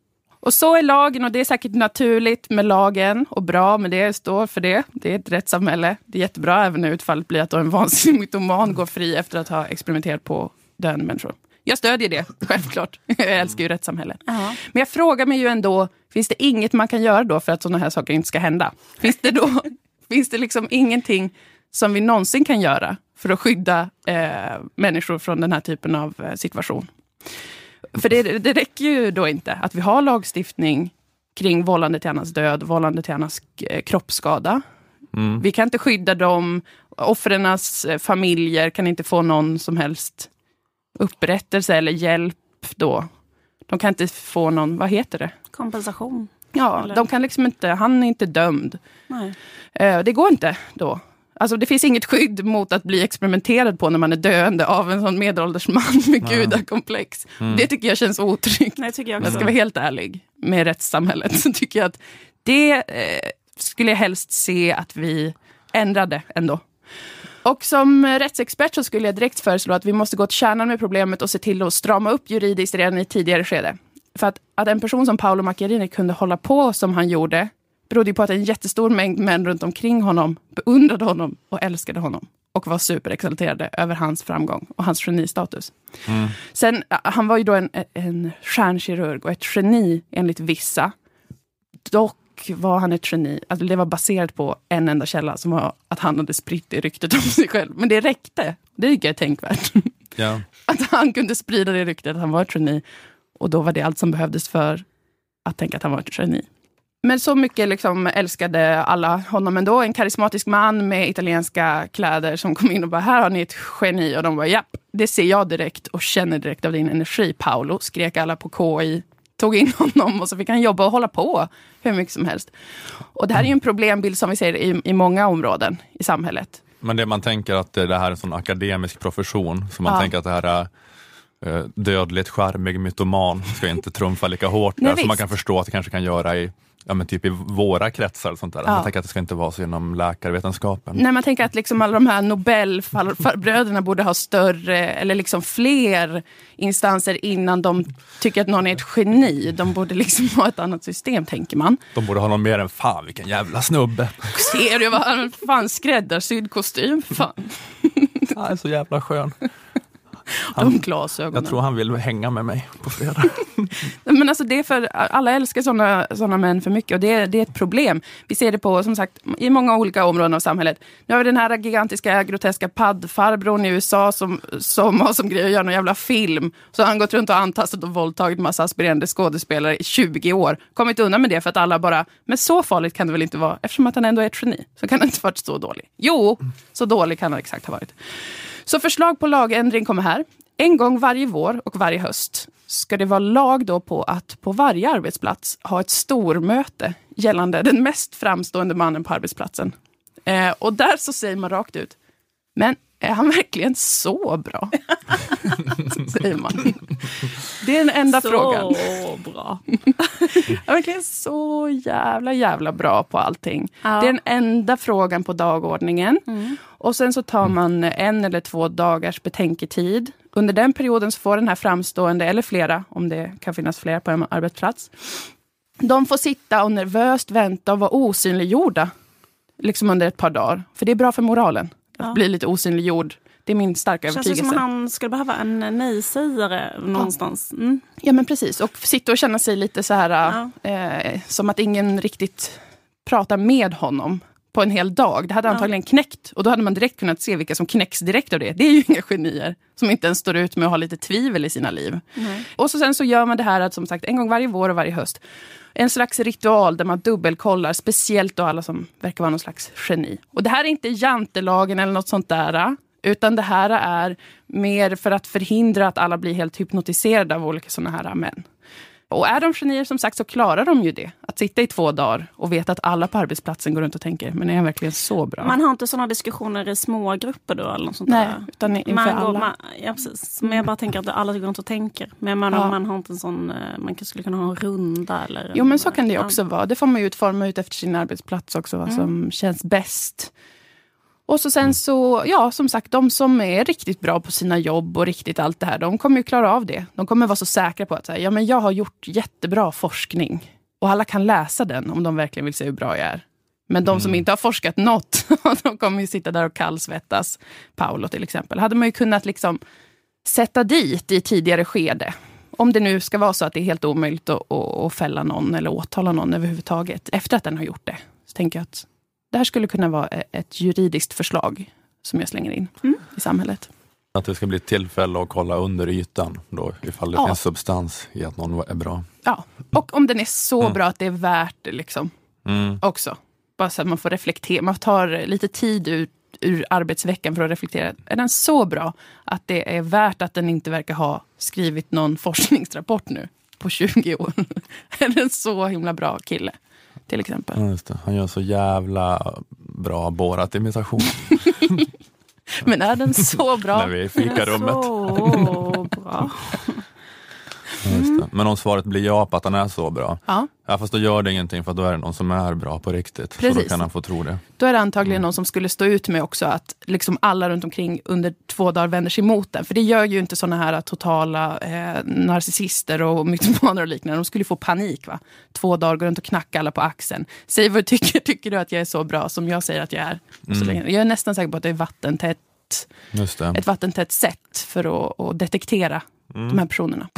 Och så är lagen, och det är säkert naturligt med lagen och bra, men det står för det. Det är ett rättssamhälle. Det är jättebra även när utfallet blir att en vansinnig mytoman går fri efter att ha experimenterat på döende människor. Jag stödjer det, självklart. Jag älskar ju rättssamhället. Uh-huh. Men jag frågar mig ju ändå, finns det inget man kan göra då för att sådana här saker inte ska hända? Finns det då finns det liksom ingenting som vi någonsin kan göra för att skydda eh, människor från den här typen av eh, situation? För det, det räcker ju då inte att vi har lagstiftning kring vållande till annans död, vållande till annans eh, kroppsskada. Mm. Vi kan inte skydda dem, offrenas eh, familjer kan inte få någon som helst upprättelse eller hjälp då. De kan inte få någon, vad heter det? Kompensation. Ja, eller? De kan liksom inte, han är inte dömd. Nej. Eh, det går inte då. Alltså det finns inget skydd mot att bli experimenterad på när man är döende av en sån medelålders man med ja. gudakomplex. Mm. Det tycker jag känns otryggt. Nej, tycker jag jag ska vara helt ärlig med rättssamhället. Så tycker jag att det eh, skulle jag helst se att vi ändrade ändå. Och som rättsexpert så skulle jag direkt föreslå att vi måste gå till kärnan med problemet och se till att strama upp juridiskt redan i tidigare skede. För att, att en person som Paolo Macchiarini kunde hålla på som han gjorde berodde på att en jättestor mängd män runt omkring honom beundrade honom och älskade honom. Och var superexalterade över hans framgång och hans genistatus. Mm. Sen, han var ju då en, en stjärnkirurg och ett geni enligt vissa. Dock var han ett geni. Alltså det var baserat på en enda källa som var att han hade spritt i ryktet om sig själv. Men det räckte. Det är ju tänkvärt. Ja. Att han kunde sprida det ryktet att han var ett geni. Och då var det allt som behövdes för att tänka att han var ett geni. Men så mycket liksom älskade alla honom ändå. En karismatisk man med italienska kläder som kom in och bara, här har ni ett geni. Och de bara, ja, det ser jag direkt och känner direkt av din energi, Paolo. Skrek alla på K I. Tog in honom och så fick han jobba och hålla på hur mycket som helst. Och det här är ju en problembild som vi ser i, i många områden i samhället. Men det man tänker att det här är en sån akademisk profession. Så man ja. tänker att det här är dödligt, charmig mytoman ska inte trumfa lika hårt där. Nej, så man kan förstå att det kanske kan göra i ja, men typ i våra kretsar och sånt där. Ja. Man tänker att det ska inte vara så inom läkarvetenskapen. Nej, man tänker att liksom alla de här Nobelbröderna borde ha större eller liksom fler instanser innan de tycker att någon är ett geni. De borde liksom ha ett annat system, tänker man. De borde ha någon mer än fan, vilken jävla snubbe. Ser du vad han fan skräddarsydd kostym? Fan. Han är så jävla skön. Han, de glasögonen. Jag tror han vill hänga med mig på fredag. Men alltså det är för, alla älskar sådana, sådana män för mycket och det, det är ett problem. Vi ser det på, som sagt, i många olika områden av samhället. Nu har vi den här gigantiska, groteska paddfarbron i U S A som, som har som grej att göra någon jävla film. Så han gått runt och antastat och våldtagit massa aspirerande skådespelare i tjugo år. Kommit undan med det för att alla bara, men så farligt kan det väl inte vara. Eftersom att han ändå är ett geni så kan han inte varit så dålig. Jo, så dålig kan han exakt ha varit. Så förslag på lagändring kommer här. En gång varje vår och varje höst ska det vara lag då på att på varje arbetsplats ha ett stormöte gällande den mest framstående mannen på arbetsplatsen. Eh, och där så säger man rakt ut, men är han verkligen så bra? Säger man. Det är den enda så frågan. Så bra. Han är verkligen så jävla jävla bra på allting. Ja. Det är den enda frågan på dagordningen. Mm. Och sen så tar man en eller två dagars betänketid. Under den perioden så får den här framstående, eller flera, om det kan finnas fler på en arbetsplats. De får sitta och nervöst vänta och vara osynliggjorda. Liksom under ett par dagar. För det är bra för moralen. Att ja. bli lite osynliggjord. Det är min starka övertygelse. Känns det som att han skulle behöva en nej-sägare någonstans. Mm. Ja, men precis. Och sitta och känna sig lite så här ja. eh, som att ingen riktigt pratar med honom på en hel dag. Det hade antagligen ja. knäckt. Och då hade man direkt kunnat se vilka som knäcks direkt av det. Det är ju inga genier som inte ens står ut med att ha lite tvivel i sina liv. Mm. Och så sen så gör man det här att som sagt en gång varje vår och varje höst. En slags ritual där man dubbelkollar, speciellt då alla som verkar vara någon slags geni. Och det här är inte jantelagen eller något sånt där, utan det här är mer för att förhindra att alla blir helt hypnotiserade av olika såna här män. Och är de genier som sagt så klarar de ju det. Att sitta i två dagar och veta att alla på arbetsplatsen går runt och tänker, men är jag verkligen så bra? Man har inte sådana diskussioner i små grupper då eller något sånt. Nej, där. Utan inför man alla. Går, man, ja, precis. Men jag bara tänker att alla går runt och tänker. Men man, ja. man har inte en sån, man skulle kunna ha en runda eller... Jo, men så kan det också vara. Det får man ju utforma ut efter sin arbetsplats också, vad mm. som känns bäst. Och så sen så, ja som sagt, de som är riktigt bra på sina jobb och riktigt allt det här, de kommer ju klara av det. De kommer vara så säkra på att säga, ja men jag har gjort jättebra forskning. Och alla kan läsa den om de verkligen vill se hur bra jag är. Men de som mm. inte har forskat något, de kommer ju sitta där och kallsvettas. Paolo till exempel. Hade man ju kunnat liksom sätta dit i tidigare skede. Om det nu ska vara så att det är helt omöjligt att, att, att fälla någon eller åtala någon överhuvudtaget. Efter att den har gjort det. Så tänker jag att det här skulle kunna vara ett juridiskt förslag som jag slänger in mm. i samhället. Att det ska bli tillfälle att kolla under ytan då, ifall det ja. finns substans i att någon är bra. Ja, och om den är så mm. bra att det är värt det liksom mm. också. Bara så att man får reflektera, man tar lite tid ut ur arbetsveckan för att reflektera. Är den så bra att det är värt att den inte verkar ha skrivit någon forskningsrapport nu på tjugo år? Är den så himla bra kille, till exempel? Ja, just det. Han gör så jävla bra Borat-imitation. Men är den så bra? När vi är i fikarummet. Så bra. Just det. Men om svaret blir ja på att han är så bra. Ja. Ja, fast då gör det ingenting, för då är det någon som är bra på riktigt. Precis. Så då kan han få tro det. Då är det antagligen mm. någon som skulle stå ut med också att liksom alla runt omkring under två dagar vänder sig emot den. För det gör ju inte såna här totala eh, narcissister och mytomaner och liknande. De skulle få panik, va? Två dagar går runt och knacka alla på axeln. Säg vad du tycker. Tycker du att jag är så bra som jag säger att jag är? Mm. Så länge. Jag är nästan säker på att det är vattentätt. Just det. Ett vattentätt sätt för att, att detektera mm. de här personerna.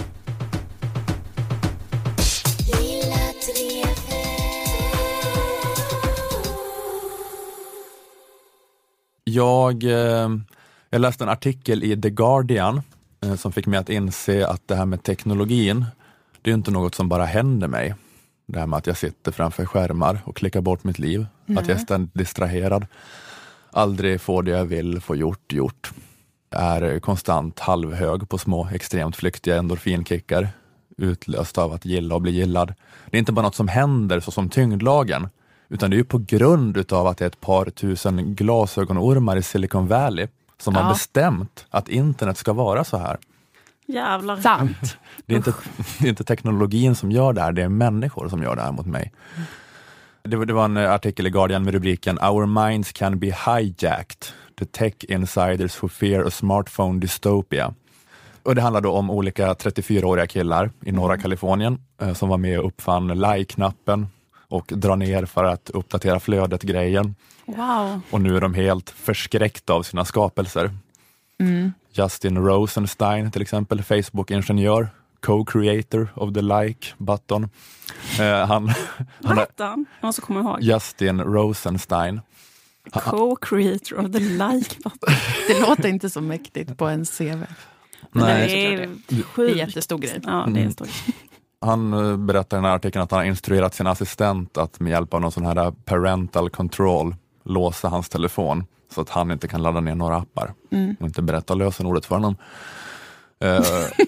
Jag, eh, jag läste en artikel i The Guardian eh, som fick mig att inse att det här med teknologin, det är inte något som bara händer mig. Det här med att jag sitter framför skärmar och klickar bort mitt liv. Nej. Att jag är ständigt distraherad. Aldrig får det jag vill få gjort, gjort. Är konstant halvhög på små, extremt flyktiga endorfinkickar. Utlöst av att gilla och bli gillad. Det är inte bara något som händer så som tyngdlagen. Utan det är ju på grund utav att det är ett par tusen glasögonormar i Silicon Valley som ja. har bestämt att internet ska vara så här. Jävlar. Sant. Det är, inte, det är inte teknologin som gör det här, det är människor som gör det här mot mig. Det var, det var en artikel i Guardian med rubriken Our minds can be hijacked. The tech insiders who fear a smartphone dystopia. Och det handlar då om olika trettiofyraåriga killar i norra mm. Kalifornien eh, som var med och uppfann like-knappen och dra ner för att uppdatera flödet-grejen. Wow. Och nu är de helt förskräckta av sina skapelser. Mm. Justin Rosenstein till exempel, Facebook-ingenjör, co-creator of the like-button. Eh, han, Vad hette han? Jag måste komma ihåg. Justin Rosenstein. Co-creator of the like-button. Det låter inte så mäktigt på en C V. Men Nej. det är, det är en jättestor grej. Ja, det är en stor grej. Han berättar i den här artikeln att han har instruerat sin assistent att med hjälp av någon sån här parental control låsa hans telefon så att han inte kan ladda ner några appar mm. och inte berätta lösenordet för honom. uh,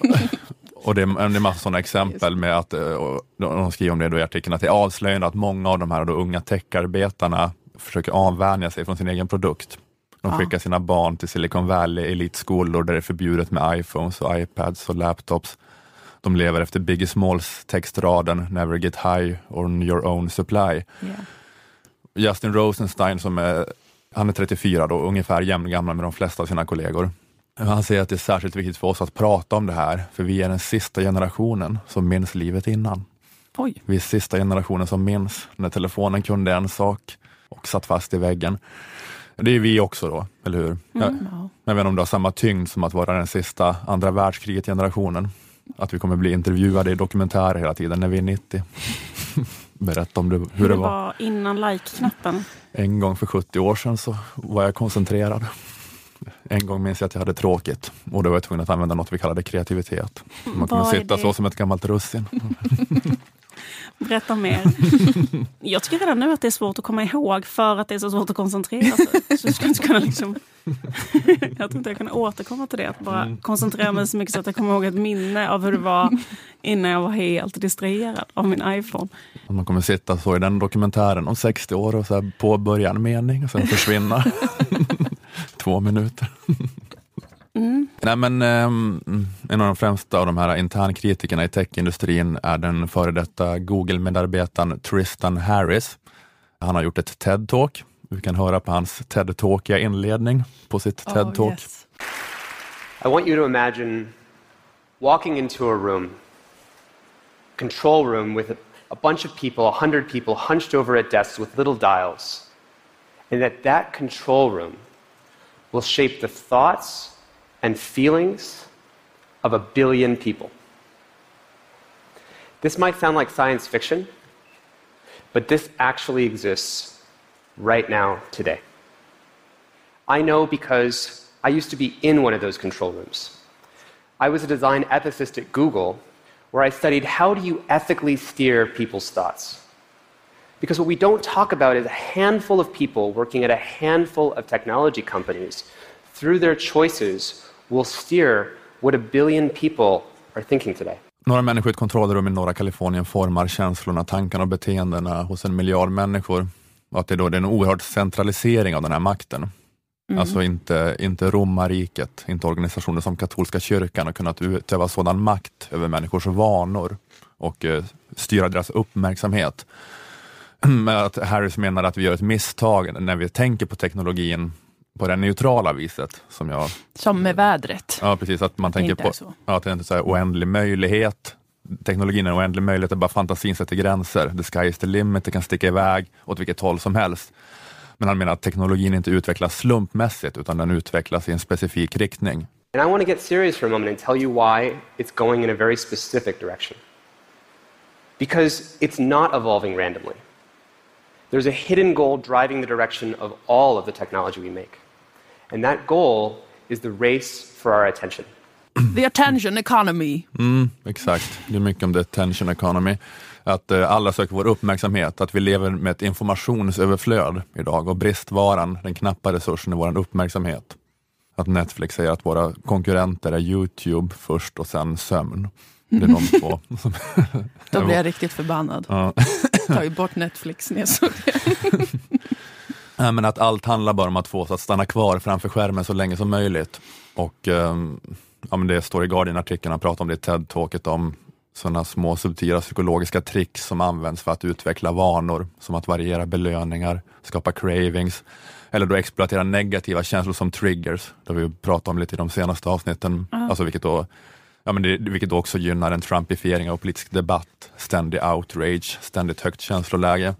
och det är, det är massa sådana exempel med att uh, de skriver om det då i artikeln att det är avslöjande att många av de här då unga techarbetarna försöker avvänja sig från sin egen produkt. De skickar sina barn till Silicon Valley elitskolor där det är förbjudet med iPhones och iPads och laptops. De lever efter Biggie Smalls textraden Never get high on your own supply. Yeah. Justin Rosenstein som är, han är trettiofyra då, ungefär jämngammal med de flesta av sina kollegor. Han säger att det är särskilt viktigt för oss att prata om det här, för vi är den sista generationen som minns livet innan. Oj. Vi är sista generationen som minns när telefonen kunde en sak och satt fast i väggen. Det är vi också då, eller hur? Mm, jag, ja. jag vet inte om det har samma tyngd som att vara den sista andra världskriget-generationen. Att vi kommer bli intervjuade i dokumentärer hela tiden när vi är nittio. Berätta om det, hur, hur det var. var innan like-knappen. En gång för sjuttio år sedan så var jag koncentrerad. En gång minns jag att jag hade tråkigt. Och då var jag tvungen att använda något vi kallade kreativitet. Man kunde sitta så som ett gammalt russin. Berätta mer. Jag tycker redan nu att det är svårt att komma ihåg för att det är så svårt att koncentrera sig. Så jag ska inte kunna liksom... jag tror inte jag kan återkomma till det. Att bara mm. koncentrera mig så mycket så att jag kommer ihåg ett minne av hur det var innan jag var helt distraherad av min iPhone. Man kommer sitta så i den dokumentären om sextio år och så här påbörja en mening och sen försvinna. Två minuter. Mm. Nej, men um, en av de främsta av de här internkritikerna i techindustrin är den före detta Google-medarbetaren Tristan Harris. Han har gjort ett TED-talk Vi kan höra på hans TED-talkiga inledning på sitt Oh, TED-talk. yes. I want you to imagine walking into a room, control room with a, a bunch of people, a hundred people hunched over at desks with little dials, and that that control room will shape the thoughts and feelings of a billion people. This might sound like science fiction, but this actually exists right now, today. I know because I used to be in one of those control rooms. I was a design ethicist at Google, where I studied how do you ethically steer people's thoughts. Because what we don't talk about is a handful of people working at a handful of technology companies, through their choices, will steer what a billion people are thinking today. Några människor i ett kontrollrum i norra Kalifornien formar känslorna, tankarna och beteendena hos en miljard människor. Och att det då det är en oerhörd centralisering av den här makten. Mm. Alltså inte, inte romarriket, inte organisationer som katolska kyrkan har kunnat utöva sådan makt över människors vanor och eh, styra deras uppmärksamhet. Men att Harris menar att vi gör ett misstag när vi tänker på teknologin på det neutrala viset. Som, jag, som med vädret. Ja, precis. Att man tänker på ja, att det är inte så här oändlig möjlighet. Teknologin är en oändlig möjlighet, det är bara fantasin sätter gränser. The sky is the limit, det kan sticka iväg åt vilket håll som helst. Men han menar att teknologin inte utvecklas slumpmässigt utan den utvecklas i en specifik riktning. And I want to get serious for a moment and tell you why it's going in a very specific direction. Because it's not evolving randomly. There's a hidden goal driving the direction of all of the technology we make. And that goal is the race for our attention. The attention economy. Mm, exakt, det är mycket om the attention economy. Att eh, alla söker vår uppmärksamhet, att vi lever med ett informationsöverflöd idag och bristvaran, den knappa resursen är vår uppmärksamhet. Att Netflix säger att våra konkurrenter är YouTube först och sen sömn. Det är de två. Som Då blir jag riktigt förbannad. Ja. Ta ju bort Netflix ner så. Ja, men att allt handlar bara om att få oss att stanna kvar framför skärmen så länge som möjligt. Och um, ja, men det står i Guardian-artikeln, han pratar om det i TED-talket om sådana små subtila psykologiska tricks som används för att utveckla vanor, som att variera belöningar, skapa cravings, eller då exploatera negativa känslor som triggers. Det har vi pratat om lite i de senaste avsnitten, uh. alltså vilket då, ja, men det, vilket då också gynnar en trumpifiering av politisk debatt, ständig outrage, ständigt högt känsloläge.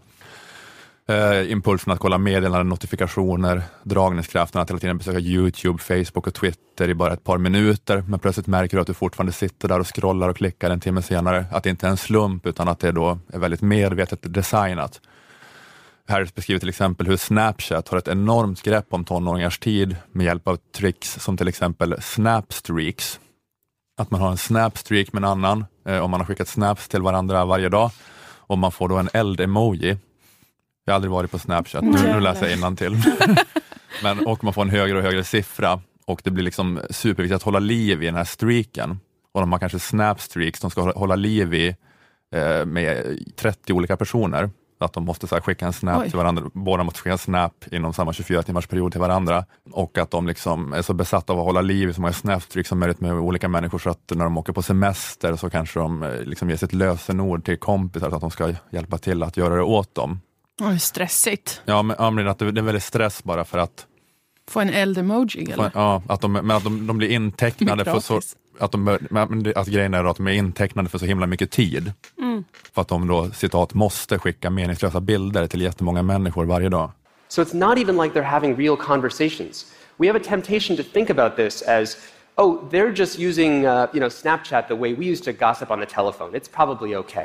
Uh, impulsen att kolla meddelanden, notifikationer, dragningskraften att hela tiden besöka YouTube, Facebook och Twitter i bara ett par minuter, men plötsligt märker du att du fortfarande sitter där och scrollar och klickar en timme senare, att det inte är en slump utan att det då är väldigt medvetet designat. Harris beskriver till exempel hur Snapchat har ett enormt grepp om tonåringars tid med hjälp av tricks som till exempel snapstreaks. Att man har en snapstreak med en annan eh, om man har skickat snaps till varandra varje dag, och man får då en eld-emoji. Jag har aldrig varit på Snapchat, nu, nu läser jag innantill. Men, och man får en högre och högre siffra, och det blir liksom superviktigt att hålla liv i den här streaken. Och de har kanske snapstreaks de ska hålla liv i eh, med trettio olika personer. Att de måste så här, skicka en snap Oj. till varandra. Båda måste skicka en snap inom samma tjugofyra timmars period till varandra. Och att de liksom är så besatta av att hålla liv i så många snapstreaks som möjligt med olika människor, så att när de åker på semester så kanske de liksom ger sitt lösenord till kompisar så att de ska hjälpa till att göra det åt dem. Oj, stressigt. Ja, men, ja, men att det är väldigt stress bara för att få en eld-emoji eller? Ja, att de, men att de, de blir intecknade för så att, de, men att grejen är att de är intecknade för så himla mycket tid. Mm. För att de då, citat, måste skicka meningslösa bilder till jättemånga människor varje dag. So it's not even like they're having real conversations. We have a temptation to think about this as, oh, they're just using uh, you know, Snapchat the way we used to gossip on the telephone. It's probably okay.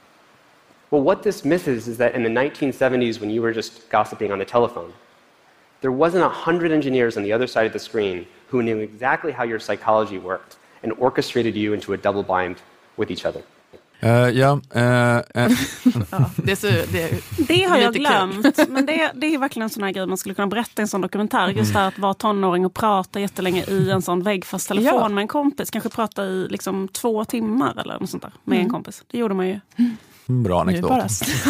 Well, what this misses is that in the nineteen seventies, when you were just gossiping on the telephone, there wasn't a hundred engineers on the other side of the screen who knew exactly how your psychology worked and orchestrated you into a double bind with each other. Uh, ja, uh, uh. ja, det, är så, det, är det har jag glömt, men det, det är verkligen en sån här grej man skulle kunna berätta i en sån dokumentär. Just det här att vara tonåring och prata jättelänge i en sån väggfast telefon ja. med en kompis. Kanske prata i liksom två timmar eller något sånt där med mm. en kompis. Det gjorde man ju. Bra anekdot. Var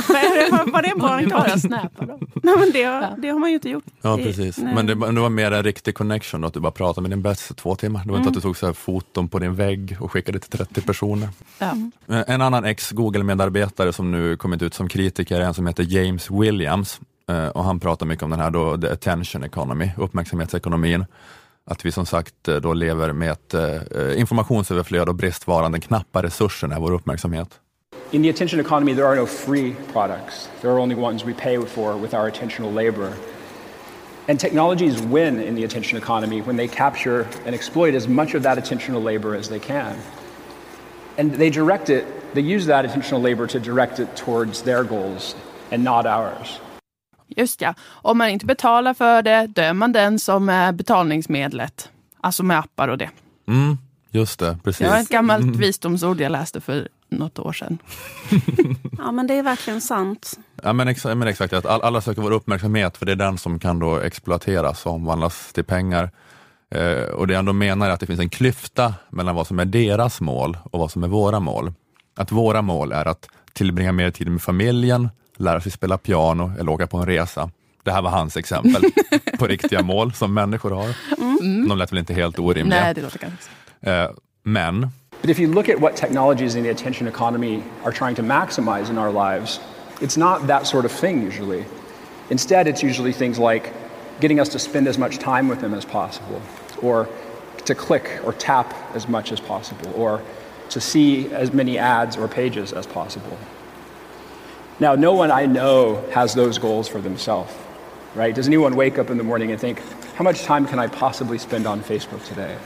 det en bra anekdot? Nej, men det, det har man ju inte gjort. Ja, precis. Nej. Men det, det var mer en riktig connection då, att du bara pratade med din bäst två timmar. Det var mm. inte att du tog så här foton på din vägg och skickade till trettio personer. Ja. En annan ex-Google-medarbetare som nu kommit ut som kritiker är en som heter James Williams. Eh, och han pratar mycket om den här då, the attention economy, uppmärksamhetsekonomin. Att vi som sagt då lever med ett eh, informationsöverflöd och bristvaran, den knappa resursen är vår uppmärksamhet. In the attention economy there are no free products. There are only ones we pay for with our attentional labor. And technologies win in the attention economy when they capture and exploit as much of that attentional labor as they can. And they direct it, they use that attentional labor to direct it towards their goals and not ours. Just ja, om man inte betalar för det, dömer man den som är betalningsmedlet. Alltså med appar och det. Mm, just det, precis. Det var ett gammalt mm. visdomsord jag läste för något år sedan. Ja, men det är verkligen sant. Ja, men, ex- men exakt, att alla söker vår uppmärksamhet för det är den som kan då exploateras och omvandlas till pengar. Eh, och det jag ändå menar är att det finns en klyfta mellan vad som är deras mål och vad som är våra mål. Att våra mål är att tillbringa mer tid med familjen, lära sig spela piano eller åka på en resa. Det här var hans exempel på riktiga mål som människor har. Mm. De lät väl inte helt orimliga. Nej, det låter kanske. Eh, men... But if you look at what technologies in the attention economy are trying to maximize in our lives, it's not that sort of thing usually. Instead, it's usually things like getting us to spend as much time with them as possible, or to click or tap as much as possible, or to see as many ads or pages as possible. Now, no one I know has those goals for themselves, right? Does anyone wake up in the morning and think, how much time can I possibly spend on Facebook today?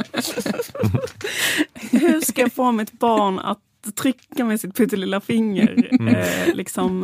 Hur ska jag få mitt barn att trycka med sitt pyttelilla finger mm. eh, liksom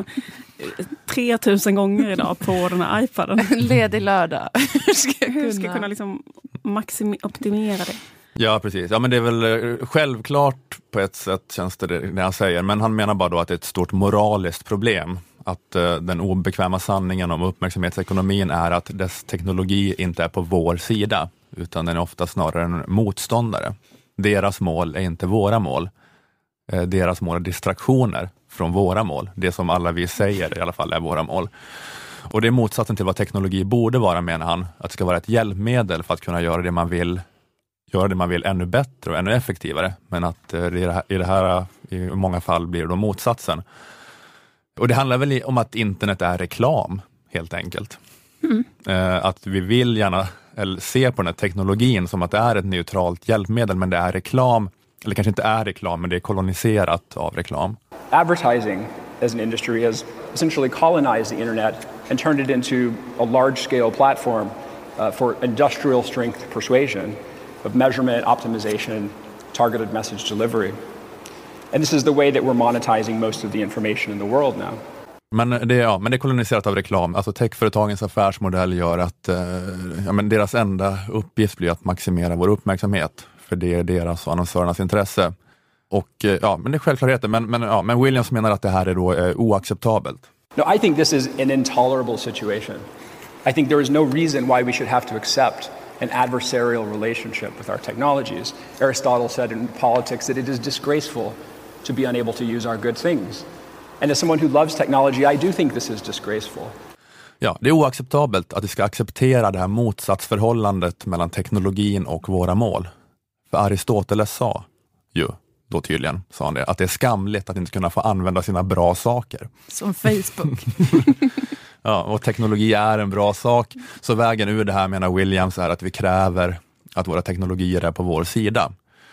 tre tusen gånger idag på den här iPaden? Ledig lördag. ska Hur ska jag kunna liksom maxim- optimera det? Ja, precis. Ja, men det är väl självklart på ett sätt, känns det när han säger. Men han menar bara då att det är ett stort moraliskt problem. Att uh, den obekväma sanningen om uppmärksamhetsekonomin är att dess teknologi inte är på vår sida. Utan den är ofta snarare en motståndare. Deras mål är inte våra mål. Uh, deras mål är distraktioner från våra mål. Det som alla vi säger i alla fall är våra mål. Och det är motsatsen till vad teknologi borde vara, menar han. Att det ska vara ett hjälpmedel för att kunna göra det man vill göra det man vill ännu bättre och ännu effektivare. Men att eh, det här, i det här i många fall blir det då motsatsen. Och det handlar väl om att internet är reklam, helt enkelt. Mm. Eh, att vi vill gärna eller se på den här teknologin som att det är ett neutralt hjälpmedel, men det är reklam, eller kanske inte är reklam, men det är koloniserat av reklam. Advertising as an industry has essentially colonized the internet and turned it into a large-scale platform uh, for industrial strength persuasion of measurement, optimization, targeted message delivery. And this is the way that we're monetizing most of the information in the world now. Men det, ja, men det är koloniserat av reklam. Alltså techföretagens affärsmodell gör att eh, ja, men deras enda uppgift blir att maximera vår uppmärksamhet. För det är deras och annonsörernas intresse. Och eh, ja, men det är självklarheter. Men, men, ja, men Williams menar att det här är då eh, oacceptabelt. No, I think this is an intolerable situation. I think there is no reason why we should have to accept an adversarial relationship with our technologies. Aristotle said in Politics that it is disgraceful to be unable to use our good things. And as someone who loves technology, I do think this is disgraceful. Ja, det är oacceptabelt att vi ska acceptera det här motsatsförhållandet mellan teknologin och våra mål. För Aristoteles sa ju, då tydligen sa han det, att det är skamligt att inte kunna få använda sina bra saker. Som Facebook. Ja, och teknologi är en bra sak. Så vägen ur det här, menar Williams, är att vi kräver att våra teknologier är på vår sida.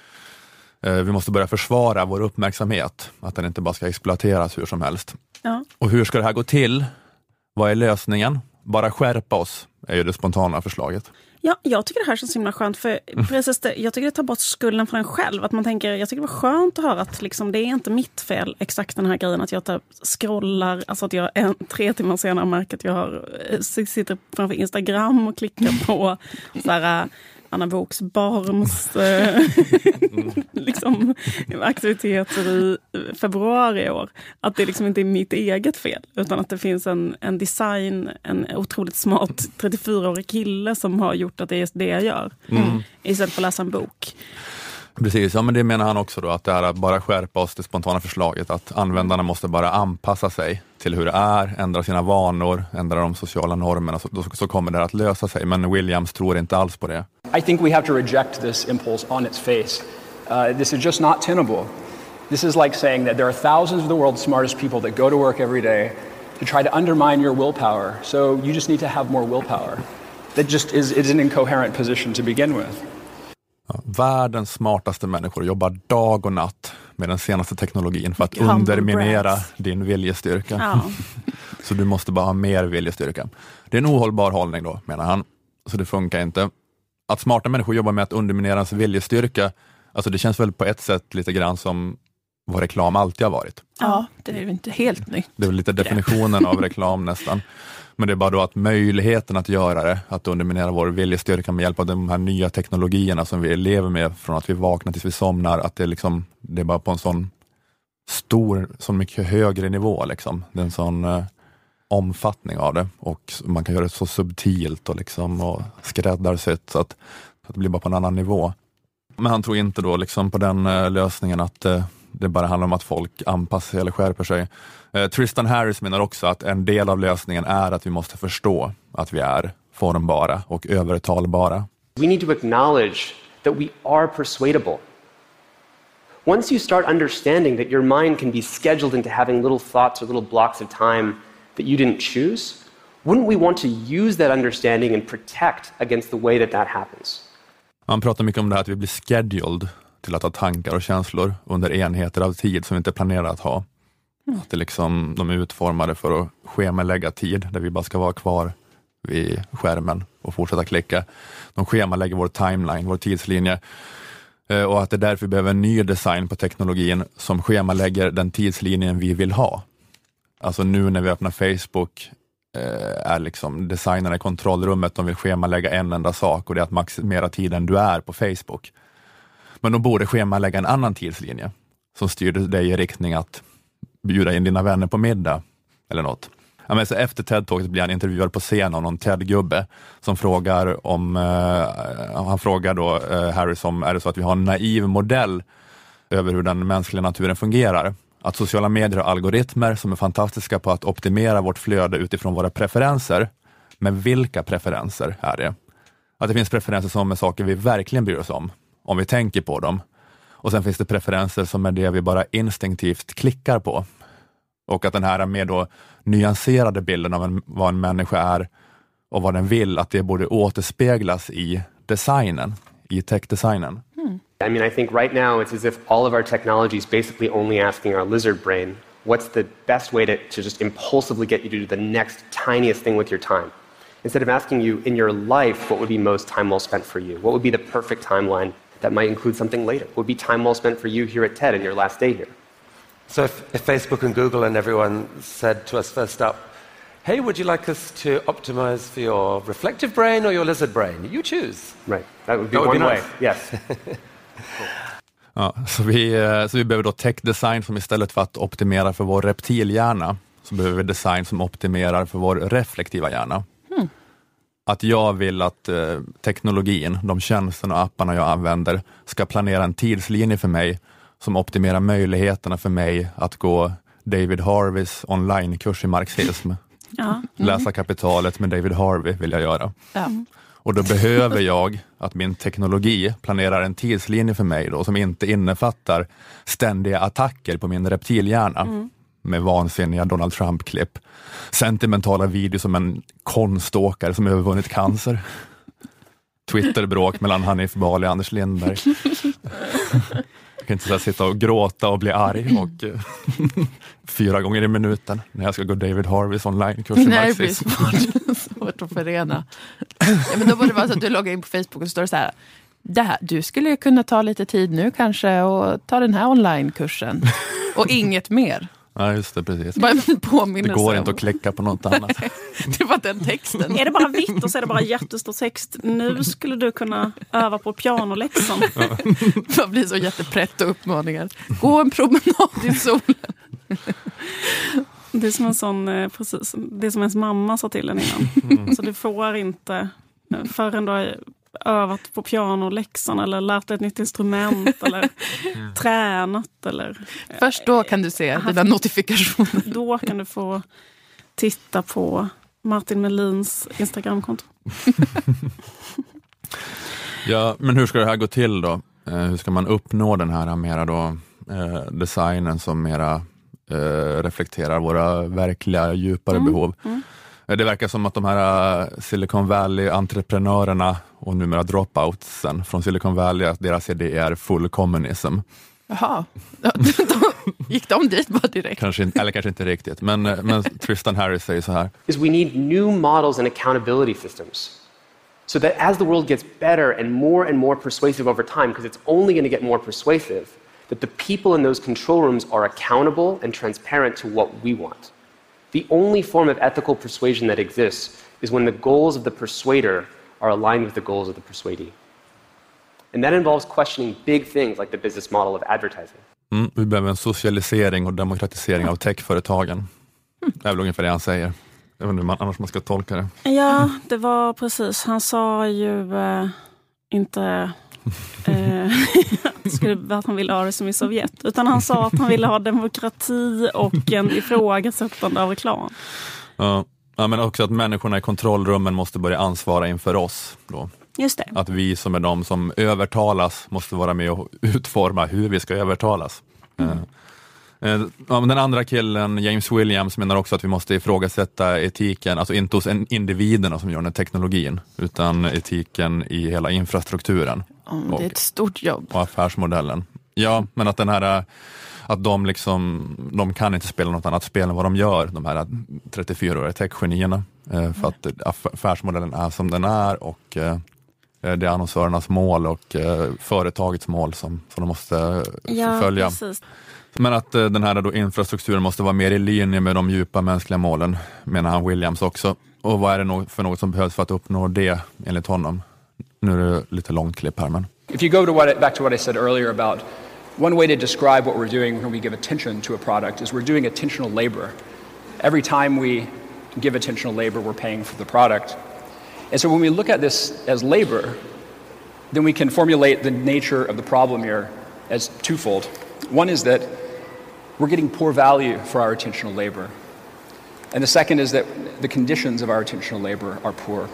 Vi måste börja försvara vår uppmärksamhet. Att den inte bara ska exploateras hur som helst. Ja. Och hur ska det här gå till? Vad är lösningen? Bara skärpa oss är ju det spontana förslaget. Ja, jag tycker det här känns så himla skönt. För precis det, jag tycker det tar bort skulden för en själv. Att man tänker, jag tycker det var skönt att höra att liksom, det är inte mitt fel exakt den här grejen. Att jag tar, scrollar, alltså att jag en, tre timmar senare märker att jag har, sitter framför Instagram och klickar på så här, Anna Boks barns eh, liksom, aktiviteter i februari i år. Att det liksom inte är mitt eget fel. Utan att det finns en, en design, en otroligt smart trettiofyraårig kille som har gjort att det är det jag gör. Mm. Istället för att läsa en bok. Precis, ja, men det menar han också då, att det är att bara skärpa oss det spontana förslaget. Att användarna måste bara anpassa sig till hur det är, ändra sina vanor, ändra de sociala normerna, så, så kommer det att lösa sig. Men Williams tror inte alls på det. I think we have to reject this impulse on its face. Uh, this is just not tenable. This is like saying that there are thousands of the world's smartest people that go to work every day to try to undermine your willpower. So you just need to have more willpower. That just is, is an incoherent position to begin with. Ja, världens smartaste människor jobbar dag och natt med den senaste teknologin för att underminera din viljestyrka. Ja. Så du måste bara ha mer viljestyrka. Det är en ohållbar hållning då, menar han. Så det funkar inte. Att smarta människor jobbar med att underminera ens viljestyrka, alltså det känns väl på ett sätt lite grann som vad reklam alltid har varit. Ja, det är ju inte helt nytt. Det är väl lite definitionen av reklam nästan. Men det är bara då att möjligheten att göra det, att underminera vår viljestyrka med hjälp av de här nya teknologierna som vi lever med från att vi vaknar tills vi somnar, att det, liksom, det är bara på en sån stor, så mycket högre nivå liksom. Det är en sån eh, omfattning av det och man kan göra det så subtilt och, liksom, och skräddarsytt så att, så att det blir bara på en annan nivå. Men han tror inte då liksom på den eh, lösningen att eh, det bara handlar om att folk anpassar sig eller skärper sig. Eh, Tristan Harris menar också att en del av lösningen är att vi måste förstå att vi är formbara och övertalbara. We need to acknowledge that we are persuadable. Once you start understanding that your mind can be scheduled into having little thoughts or little blocks of time that you didn't choose, wouldn't we want to use that understanding and protect against the way that that happens? Han pratar mycket om det här att vi blir scheduled till att ha tankar och känslor under enheter av tid som vi inte planerar att ha. Mm. Att det liksom, de är utformade för att schemalägga tid där vi bara ska vara kvar vid skärmen och fortsätta klicka. De schemalägger vår timeline, vår tidslinje. Eh, och att det är därför vi behöver en ny design på teknologin som schemalägger den tidslinjen vi vill ha. Alltså nu när vi öppnar Facebook eh, är liksom designerna i kontrollrummet, de vill schemalägga en enda sak och det är att maximera tiden du är på Facebook. Men de borde schemalägga en annan tidslinje som styr dig i riktning att bjuda in dina vänner på middag eller något. Ja, men så efter TED-talket blir han intervjuad på scen av någon TED-gubbe som frågar om, eh, han frågar då eh, Harris om är det så att vi har en naiv modell över hur den mänskliga naturen fungerar. Att sociala medier har algoritmer som är fantastiska på att optimera vårt flöde utifrån våra preferenser. Men vilka preferenser är det? Att det finns preferenser som är saker vi verkligen bryr oss om, om vi tänker på dem. Och sen finns det preferenser som är det vi bara instinktivt klickar på. Och att den här mer då nyanserade bilden av en, vad en människa är och vad den vill, att det borde återspeglas i designen, i tech-designen. Hmm. I mean, I think right now it's as if all of our technology is basically only asking our lizard brain, what's the best way to, to just impulsively get you to do the next tiniest thing with your time? Instead of asking you in your life, what would be most time well spent for you? What would be the perfect timeline that might include something later? What would be time well spent for you here at TED in your last day here? So if, if Facebook and Google and everyone said to us first up, hey, would you like us to optimize for your reflective brain or your lizard brain? You choose. Right. That would be that one would be way. nice. Yes. Ja, så, vi, så vi behöver då tech-design som istället för att optimera för vår reptilhjärna så behöver vi design som optimerar för vår reflektiva hjärna. Hmm. Att jag vill att eh, teknologin, de tjänsterna och apparna jag använder ska planera en tidslinje för mig som optimerar möjligheterna för mig att gå David Harveys online-kurs i marxism. Ja. Mm. Läsa kapitalet med David Harvey vill jag göra. Ja. Och då behöver jag att min teknologi planerar en tidslinje för mig då, som inte innefattar ständiga attacker på min reptilhjärna mm. med vansinniga Donald Trump-klipp. Sentimentala videos som en konståkare som övervunnit cancer. Twitterbråk mellan Hanif Bali och Anders Lindberg. Jag kan inte så här sitta och gråta och bli arg och fyra gånger i minuten när jag ska gå David Harveys online-kurs i Nej, marxism. det blir svårt, svårt att förena. Ja, men då borde det vara så att du loggar in på Facebook och så står det så här: det här, du skulle kunna ta lite tid nu kanske och ta den här online-kursen och inget mer. Ja, just det, precis. Bara en påminnelse. Det går inte att klicka på något annat. Det var den texten. Är det bara vitt och så är det bara jättestor text. Nu skulle du kunna öva på pianoläxan. Det blir så jätteprätt och uppmaningar. Gå en promenad i solen. Det är som en sån, precis, det är som ens mamma sa till en innan. Mm. Så du får inte förrän du har övat på pianoläxan eller lärt dig ett nytt instrument eller mm. tränat eller... Först då kan du se dina notifikationer. Då kan du få titta på Martin Melins Instagramkonto. Ja, men hur ska det här gå till då? Eh, hur ska man uppnå den här mera då eh, designen som mera eh, reflekterar våra verkliga djupare Mm. behov. Mm. Det verkar som att de här Silicon Valley-entreprenörerna och numera dropoutsen från Silicon Valley, att deras idé är full communism. Jaha, gick de dit bara direkt? Kanske inte, eller kanske inte riktigt, men, men Tristan Harris säger så här. Is we need new models and accountability systems. So that as the world gets better and more and more persuasive over time, because it's only going to get more persuasive, that the people in those control rooms are accountable and transparent to what we want. The only form of ethical persuasion that exists is when the goals of the persuader are aligned with the goals of the persuadee. And that involves questioning big things like the business model of advertising. Mm, vi behöver en socialisering och demokratisering av techföretagen. Mm. Det är väl ungefär det han säger. Jag vet inte hur man, annars man ska tolka det. Ja, det var precis. Han sa ju eh, inte eh, skulle, att han ville ha det som i Sovjet. Utan han sa att han ville ha demokrati och en ifrågasättande av reklam. Ja, ja, men också att människorna i kontrollrummen måste börja ansvara inför oss då. Just det. Att vi som är de som övertalas måste vara med och utforma hur vi ska övertalas. Mm. Uh, uh, den andra killen, James Williams, menar också att vi måste ifrågasätta etiken, alltså inte hos individerna som gör den här teknologin, utan etiken i hela infrastrukturen. Mm, det är ett stort jobb. Och affärsmodellen. Ja, men att den här, att de liksom, de kan inte spela något annat spel än vad de gör, de här trettiofyra-åriga techgenierna. Uh, för att affärsmodellen är som den är och uh, det är annonsörernas mål och uh, företagets mål som, som de måste ja, följa. Precis. Men att uh, den här då infrastrukturen måste vara mer i linje med de djupa mänskliga målen, menar han Williams också. Och vad är det no- för något som behövs för att uppnå det enligt honom? Nu är det lite långt klipp här, men... If you go to what, back to what I said earlier about one way to describe what we're doing when we give attention to a product is we're doing attentional labor. Every time we give attentional labor, we're paying for the product. And so when we look at this as labor, then we can formulate the nature of the problem here as twofold. One is that we're getting poor value for our attentional labor. And the second is that the conditions of our attentional labor are poor.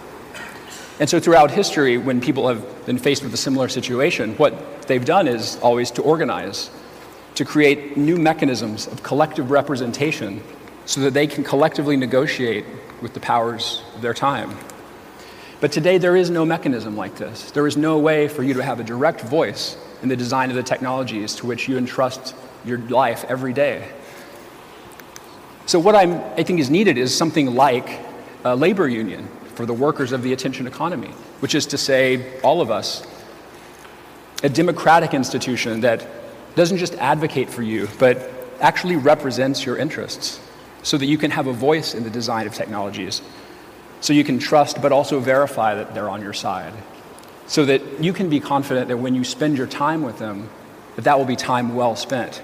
And so throughout history, when people have been faced with a similar situation, what they've done is always to organize, to create new mechanisms of collective representation so that they can collectively negotiate with the powers of their time. But today there is no mechanism like this. There is no way for you to have a direct voice in the design of the technologies to which you entrust your life every day. So what I'm, I think is needed is something like a labor union for the workers of the attention economy, which is to say, all of us, a democratic institution that doesn't just advocate for you, but actually represents your interests so that you can have a voice in the design of technologies. So you can trust but also verify that they're on your side. So that you can be confident that when you spend your time with them, that that will be time well spent.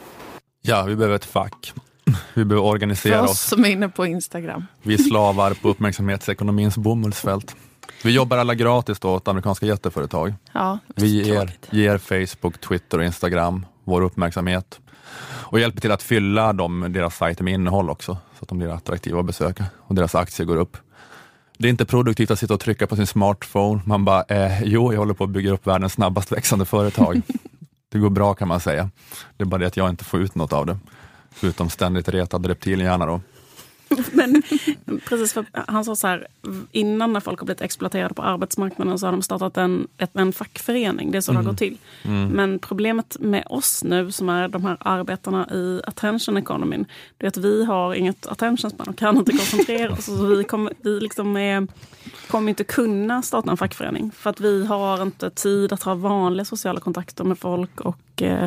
Ja, vi behöver ett fack. Vi behöver organisera För oss oss. som är inne på Instagram. Vi slavar på uppmärksamhetsekonomins bomullsfält. Vi jobbar alla gratis då åt amerikanska jätteföretag. Ja, vi ger, ger Facebook, Twitter och Instagram vår uppmärksamhet. Och hjälper till att fylla dem, deras sajter med innehåll också. Så att de blir attraktiva att besöka. Och deras aktier går upp. Det är inte produktivt att sitta och trycka på sin smartphone. Man bara, eh, jo, jag håller på att bygga upp världens snabbast växande företag. Det går bra kan man säga. Det är bara det att jag inte får ut något av det. Förutom ständigt retad reptilhjärna då. Men precis, för han sa så här, innan när folk har blivit exploaterade på arbetsmarknaden så har de startat en, en fackförening. Det är så mm. det har gått till. Mm. Men problemet med oss nu som är de här arbetarna i attention economy, det är att vi har inget attention span och kan inte koncentrera oss. Så vi kommer, vi liksom är, kommer inte kunna starta en fackförening för att vi har inte tid att ha vanliga sociala kontakter med folk och eh,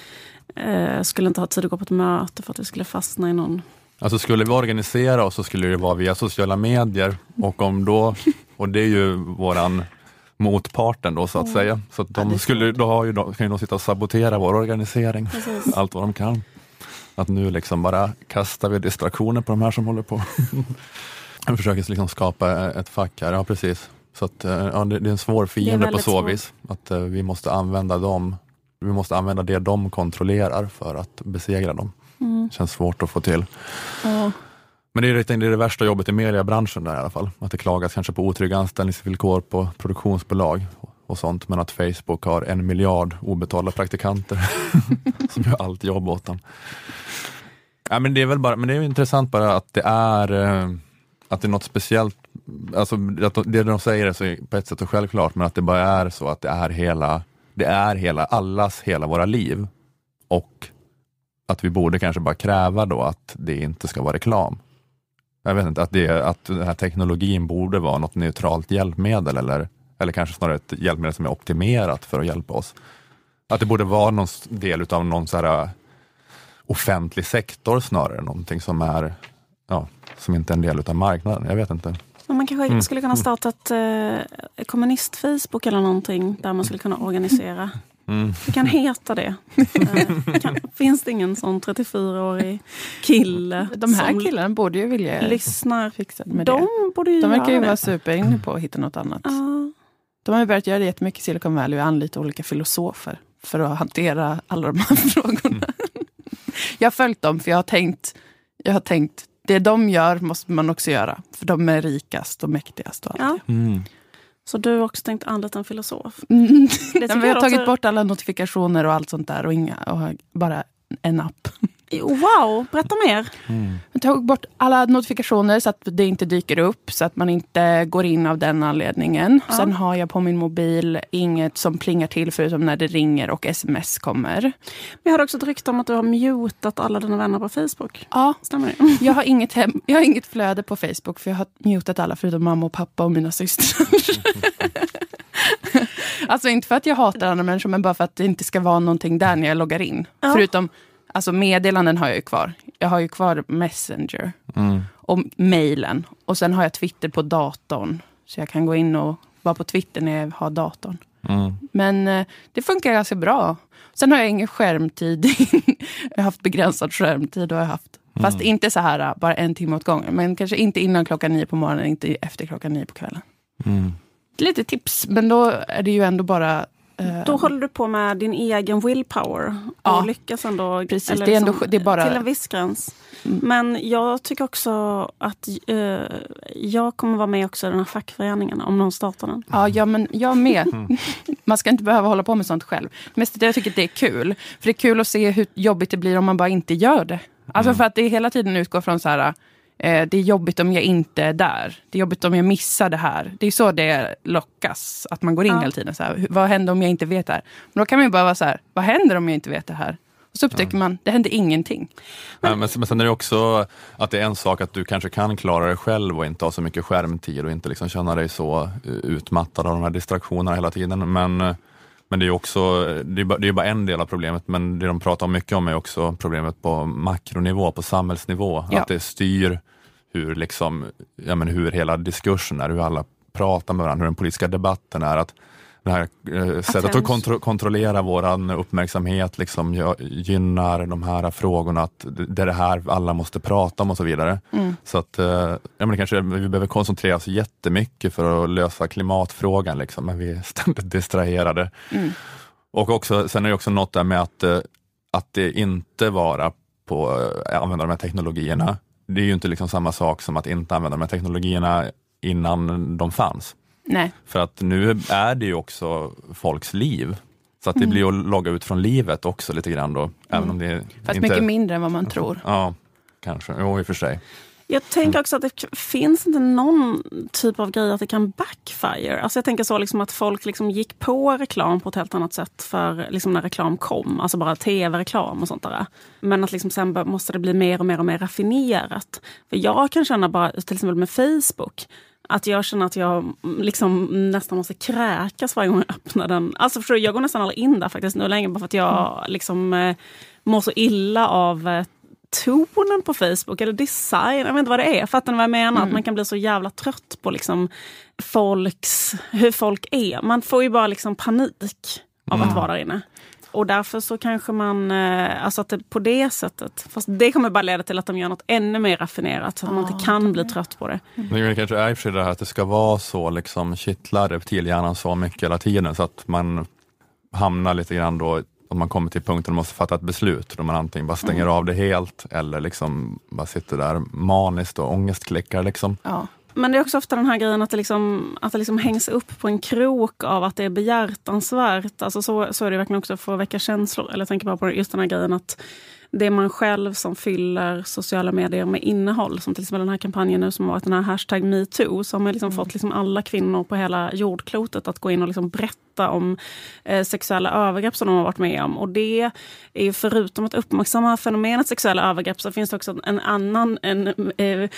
eh, skulle inte ha tid att gå på ett möte för att vi skulle fastna i någon. Alltså skulle vi organisera oss så skulle det vara via sociala medier och om då, och det är ju våran motparten då så att säga. Så att de skulle, då har ju, då kan ju de sitta och sabotera vår organisering. Precis. Allt vad de kan. Att nu liksom bara kastar vi distraktioner på de här som håller på. Jag försöker liksom skapa ett fack här, ja precis. Så att ja, det, det är en svår fiende på så svår. vis. Att uh, vi måste använda dem, vi måste använda det de kontrollerar för att besegra dem. Mm. Känns svårt att få till. Ja. Men det är, det, det är det värsta jobbet i mediebranschen där i alla fall. Att det klagas kanske på otrygga anställningsvillkor på produktionsbolag och sånt. Men att Facebook har en miljard obetalda praktikanter som gör allt jobb åt dem. Ja, men det är väl bara, men det är intressant bara att det är att det är något speciellt, alltså att det de säger är så på ett sätt så självklart, men att det bara är så att det är hela, det är hela allas, hela våra liv, och att vi borde kanske bara kräva då att det inte ska vara reklam. Jag vet inte, att, det, att den här teknologin borde vara något neutralt hjälpmedel, eller, eller kanske snarare ett hjälpmedel som är optimerat för att hjälpa oss. Att det borde vara någon del av någon så här offentlig sektor snarare, någonting som är, ja, som inte är en del av marknaden. Jag vet inte. Men man kanske Mm. skulle kunna starta ett eh, kommunist-Facebook eller någonting där man skulle kunna organisera. Mm. Det kan heta det. eh, kan, finns det ingen sån trettiofyraårig kille? De här som killarna borde ju vilja lyssnar fixa med de det. Borde ju de verkar ju göra vara det. superinne på att hitta något annat. Uh. De har ju börjat göra det jättemycket i Silicon Valley och anlita olika filosofer för att hantera alla de här frågorna. Jag har följt dem för jag har tänkt, jag har tänkt det de gör måste man också göra. För de är rikast och mäktigast och allt. Ja. Mm. Så du har också tänkt anlita en filosof? Mm. Det Vi har jag tagit också... bort alla notifikationer och allt sånt där och, inga, och bara en app. Wow, berätta mer. Mm. Jag tog bort alla notifikationer så att det inte dyker upp, så att man inte går in av den anledningen. Ja. Sen har jag på min mobil inget som plingar till förutom när det ringer och sms kommer. Vi har också ett rykte om att du har mutat alla dina vänner på Facebook. Ja, stämmer det? Jag har inget hem, jag har inget flöde på Facebook för jag har mutat alla förutom mamma och pappa och mina systrar. Alltså inte för att jag hatar andra människor, men bara för att det inte ska vara någonting där när jag loggar in. Ja. Förutom, alltså meddelanden har jag ju kvar. Jag har ju kvar Messenger Mm. och mailen. Och sen har jag Twitter på datorn. Så jag kan gå in och vara på Twitter när jag har datorn. Mm. Men eh, det funkar ganska bra. Sen har jag ingen skärmtid. Jag har haft begränsad skärmtid och jag har haft. Fast Mm. inte så här bara en timme åt gången. Men kanske inte innan klockan nio på morgonen, inte efter klockan nio på kvällen. Mm. Lite tips, men då är det ju ändå bara... Eh, Då håller du på med din egen willpower. Och Ja. lyckas ändå... Precis, eller det är ändå- liksom, det är bara- till en viss gräns. Mm. Men jag tycker också att eh, jag kommer vara med också i den här fackföreningen om någon startar den. Ja, ja, men jag med. Man ska inte behöva hålla på med sånt själv. Men jag tycker att det är kul. För det är kul att se hur jobbigt det blir om man bara inte gör det. Alltså Mm. för att det hela tiden utgår från så här... Eh, det är jobbigt om jag inte är där. Det är jobbigt om jag missar det här. Det är så det lockas. Att man går in Ja. hela tiden. Så här, hur- vad händer om jag inte vet det här? Men då kan man ju bara vara så här... Vad händer om jag inte vet det här? Och så upptäcker man, det händer ingenting. Ja, men, men sen är det också att det är en sak att du kanske kan klara dig själv och inte ha så mycket skärmtid och inte liksom känna dig så uh, utmattad av de här distraktionerna hela tiden. Men, uh, men det är också, det är, bara, det är bara en del av problemet, men det de pratar mycket om är också problemet på makronivå, på samhällsnivå. Ja. Att det styr hur, liksom, ja, men hur hela diskursen är, hur alla pratar med varandra, hur den politiska debatten är. Att det här eh, sättet att kontro- kontrollera våran uppmärksamhet liksom, gö- gynnar de här frågorna, att det är det här alla måste prata om och så vidare. Mm. Så att eh, ja, men det kanske, vi behöver koncentrera oss jättemycket för att lösa klimatfrågan, liksom, men vi är ständigt distraherade. Mm. Och också, sen är det också något där med att, eh, att det inte vara på att använda de här teknologierna. Det är ju inte liksom samma sak som att inte använda de här teknologierna innan de fanns. Nej. För att nu är det ju också folks liv. Så att det Mm. blir att logga ut från livet också lite grann då. Även om det Fast inte... mycket mindre än vad man tror. Ja, kanske. Jo, i och för sig. Jag tänker också att det k- finns inte någon typ av grej att det kan backfire. Alltså jag tänker så liksom att folk liksom gick på reklam på ett helt annat sätt för liksom när reklam kom. Alltså bara tv-reklam och sånt där. Men att liksom sen måste det bli mer och mer och mer raffinerat. För jag kan känna bara, till exempel med Facebook, att jag känner att jag liksom nästan måste kräkas varje gång jag öppnar den. Alltså förstår du, jag går nästan aldrig in där faktiskt nu längre bara för att jag liksom eh, mår så illa av eh, tonen på Facebook eller design, jag vet inte vad det är. Fattar ni vad jag menar? Mm. Att man kan bli så jävla trött på liksom folks, hur folk är. Man får ju bara liksom panik av Mm. att vara där inne. Och därför så kanske man, eh, alltså att det på det sättet, fast det kommer bara leda till att de gör något ännu mer raffinerat så att man inte kan bli trött på det. Men det kanske är i och för sig det här att det ska vara så liksom kittlar reptilhjärnan så mycket hela tiden så att man hamnar lite grann då, om man kommer till punkten och måste fatta ett beslut då man antingen bara stänger Mm. av det helt eller liksom bara sitter där maniskt och ångestklickar liksom. Ja. Men det är också ofta den här grejen att det, liksom, att det liksom hängs upp på en krok av att det är behjärtansvärt. Alltså så, så är det verkligen också för att väcka känslor. Eller jag tänker bara på just den här grejen att det är man själv som fyller sociala medier med innehåll. Som till exempel den här kampanjen nu som har varit den här hashtag MeToo. Som har liksom mm. fått liksom alla kvinnor på hela jordklotet att gå in och liksom berätta om eh, sexuella övergrepp som de har varit med om. Och det är ju förutom att uppmärksamma fenomenet sexuella övergrepp så finns det också en annan... En, eh,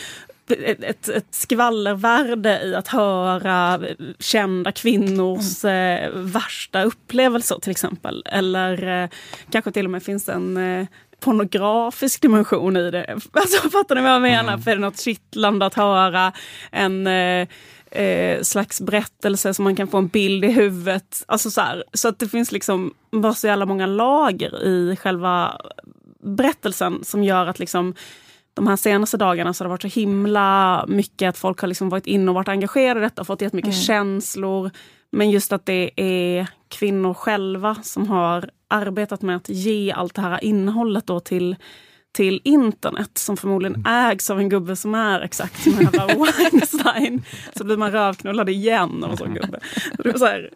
Ett, ett skvallervärde i att höra kända kvinnors mm. eh, värsta upplevelser till exempel. Eller eh, kanske till och med finns en eh, pornografisk dimension i det. Alltså, fattar ni vad jag menar? Mm. För det är något kittlande att höra en eh, eh, slags berättelse som man kan få en bild i huvudet. Alltså så här, så att det finns liksom bara så jävla många lager i själva berättelsen som gör att liksom de här senaste dagarna så har det varit så himla mycket att folk har liksom varit inne och varit engagerade i detta och fått jättemycket mm. känslor. Men just att det är kvinnor själva som har arbetat med att ge allt det här innehållet då till, till internet som förmodligen ägs av en gubbe som är exakt som en jävla Weinstein. Så blir man rövknullad igen av en sån gubbe. Det är så här,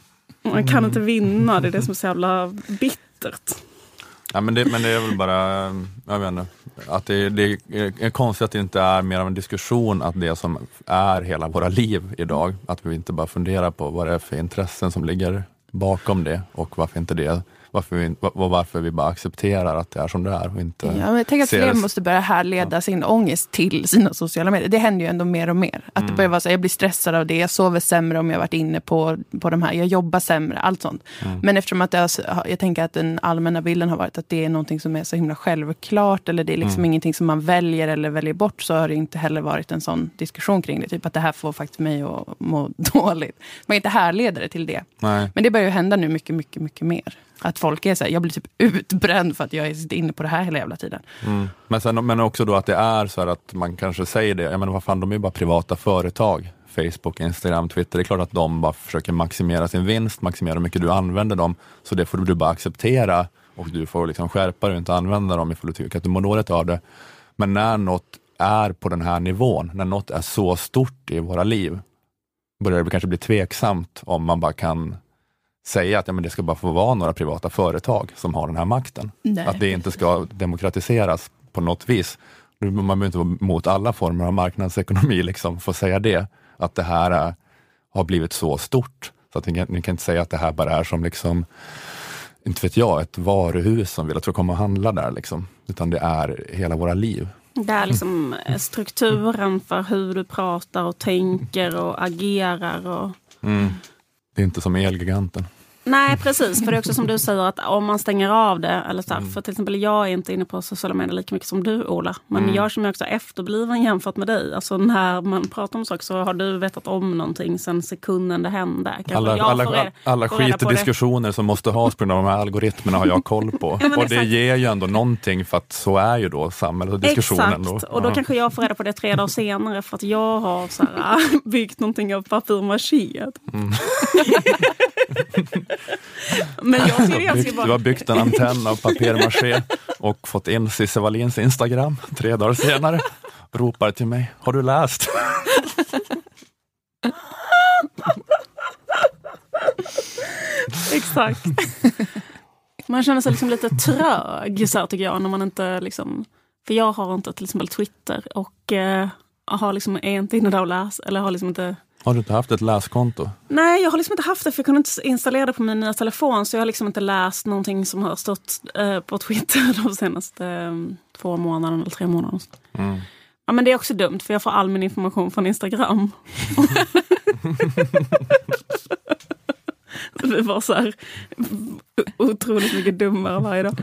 man kan inte vinna, det är det som är så jävla bittert. Ja, men, det, men det är väl bara, jag vet inte, att det, det är konstigt att det inte är mer av en diskussion att det som är hela våra liv idag, att vi inte bara funderar på vad det är för intressen som ligger bakom det och varför inte det, varför vi, och varför vi bara accepterar att det är som det är och inte. Ja, men jag tänker att fler måste börja härleda ja. sin ångest till sina sociala medier. Det händer ju ändå mer och mer. Att mm. det börjar vara så, jag blir stressad av det, jag sover sämre om jag varit inne på, på de här, jag jobbar sämre, allt sånt. Mm. Men eftersom att det är, jag tänker att den allmänna bilden har varit att det är någonting som är så himla självklart eller det är liksom mm. ingenting som man väljer eller väljer bort, så har det inte heller varit en sån diskussion kring det. Typ att det här får faktiskt mig att må dåligt. Man kan inte härleda det till det. Nej. Men det börjar ju hända nu mycket, mycket, mycket mer. Att folk är så här, jag blir typ utbränd för att jag är inne på det här hela jävla tiden. Mm. Men, sen, men också då att det är så här att man kanske säger det, jag menar vad fan, de är ju bara privata företag. Facebook, Instagram, Twitter, det är klart att de bara försöker maximera sin vinst, maximera hur mycket du använder dem. Så det får du bara acceptera och du får liksom skärpa dig och inte använda dem ifall du tycker att du mår dåligt av det. Men när något är på den här nivån, när något är så stort i våra liv, börjar det kanske bli tveksamt om man bara kan säga att ja, men det ska bara få vara några privata företag som har den här makten. Nej. Att det inte ska demokratiseras på något vis. Man behöver inte vara mot alla former av marknadsekonomi liksom, för att säga det. Att det här är, har blivit så stort. Så att ni, ni kan inte säga att det här bara är som liksom, inte vet jag, ett varuhus som vill att du kommer att handla där. Liksom. Utan det är hela våra liv. Det är liksom strukturen för hur du pratar och tänker och agerar. Och... Mm. Det är inte som Elgiganten. Nej, precis. För det är också som du säger att om man stänger av det, eller så här, mm. för till exempel jag är inte inne på sociala medier lika mycket som du, Ola. Men mm. jag som är också efterbliven jämfört med dig. Alltså när man pratar om saker så har du vetat om någonting sen sekunden det hände. Kanske alla alla, alla, alla skitdiskussioner som måste ha på grund av de här algoritmerna har jag koll på. Ja, och det exakt. Ger ju ändå någonting för att så är ju då samhället och diskussionen. Exakt, då. och då ja. Kanske jag får reda på det tre dagar senare för att jag har så här, byggt någonting av papyrmaché. Mm. Men jag ser det byggt, bara... Du har byggt en antenn av papier-maché och fått in Cissi Wallins Instagram tre dagar senare. Ropar till mig, har du läst? Exakt. Man känner sig liksom lite trög så här, tycker jag, när man inte liksom... För jag har inte till exempel Twitter och eh, har liksom inte inne där och läs, eller har liksom inte... Har du inte haft ett läskonto? Nej, jag har liksom inte haft det för jag kunde inte installera det på min nya telefon så jag har liksom inte läst någonting som har stått eh, på Twitter de senaste eh, två månaderna eller tre månader. Mm. Ja, men det är också dumt för jag får all min information från Instagram. Det var så här otroligt mycket dummare varje dag.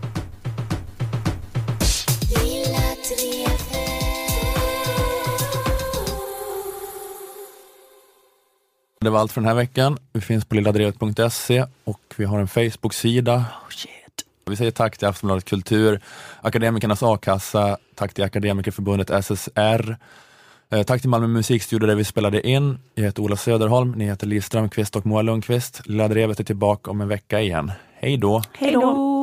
Det var allt för den här veckan. Vi finns på lilladrevet punkt se och vi har en Facebook-sida. Oh shit. Vi säger tack till Aftonbladet Kultur, Akademikernas A-kassa, tack till Akademikerförbundet S S R, eh, tack till Malmö musikstudio där vi spelade in. Jag heter Ola Söderholm, ni heter Liv Strömqvist och Moa Lundqvist. Lilla Drevet är tillbaka om en vecka igen. Hej då! Hej då!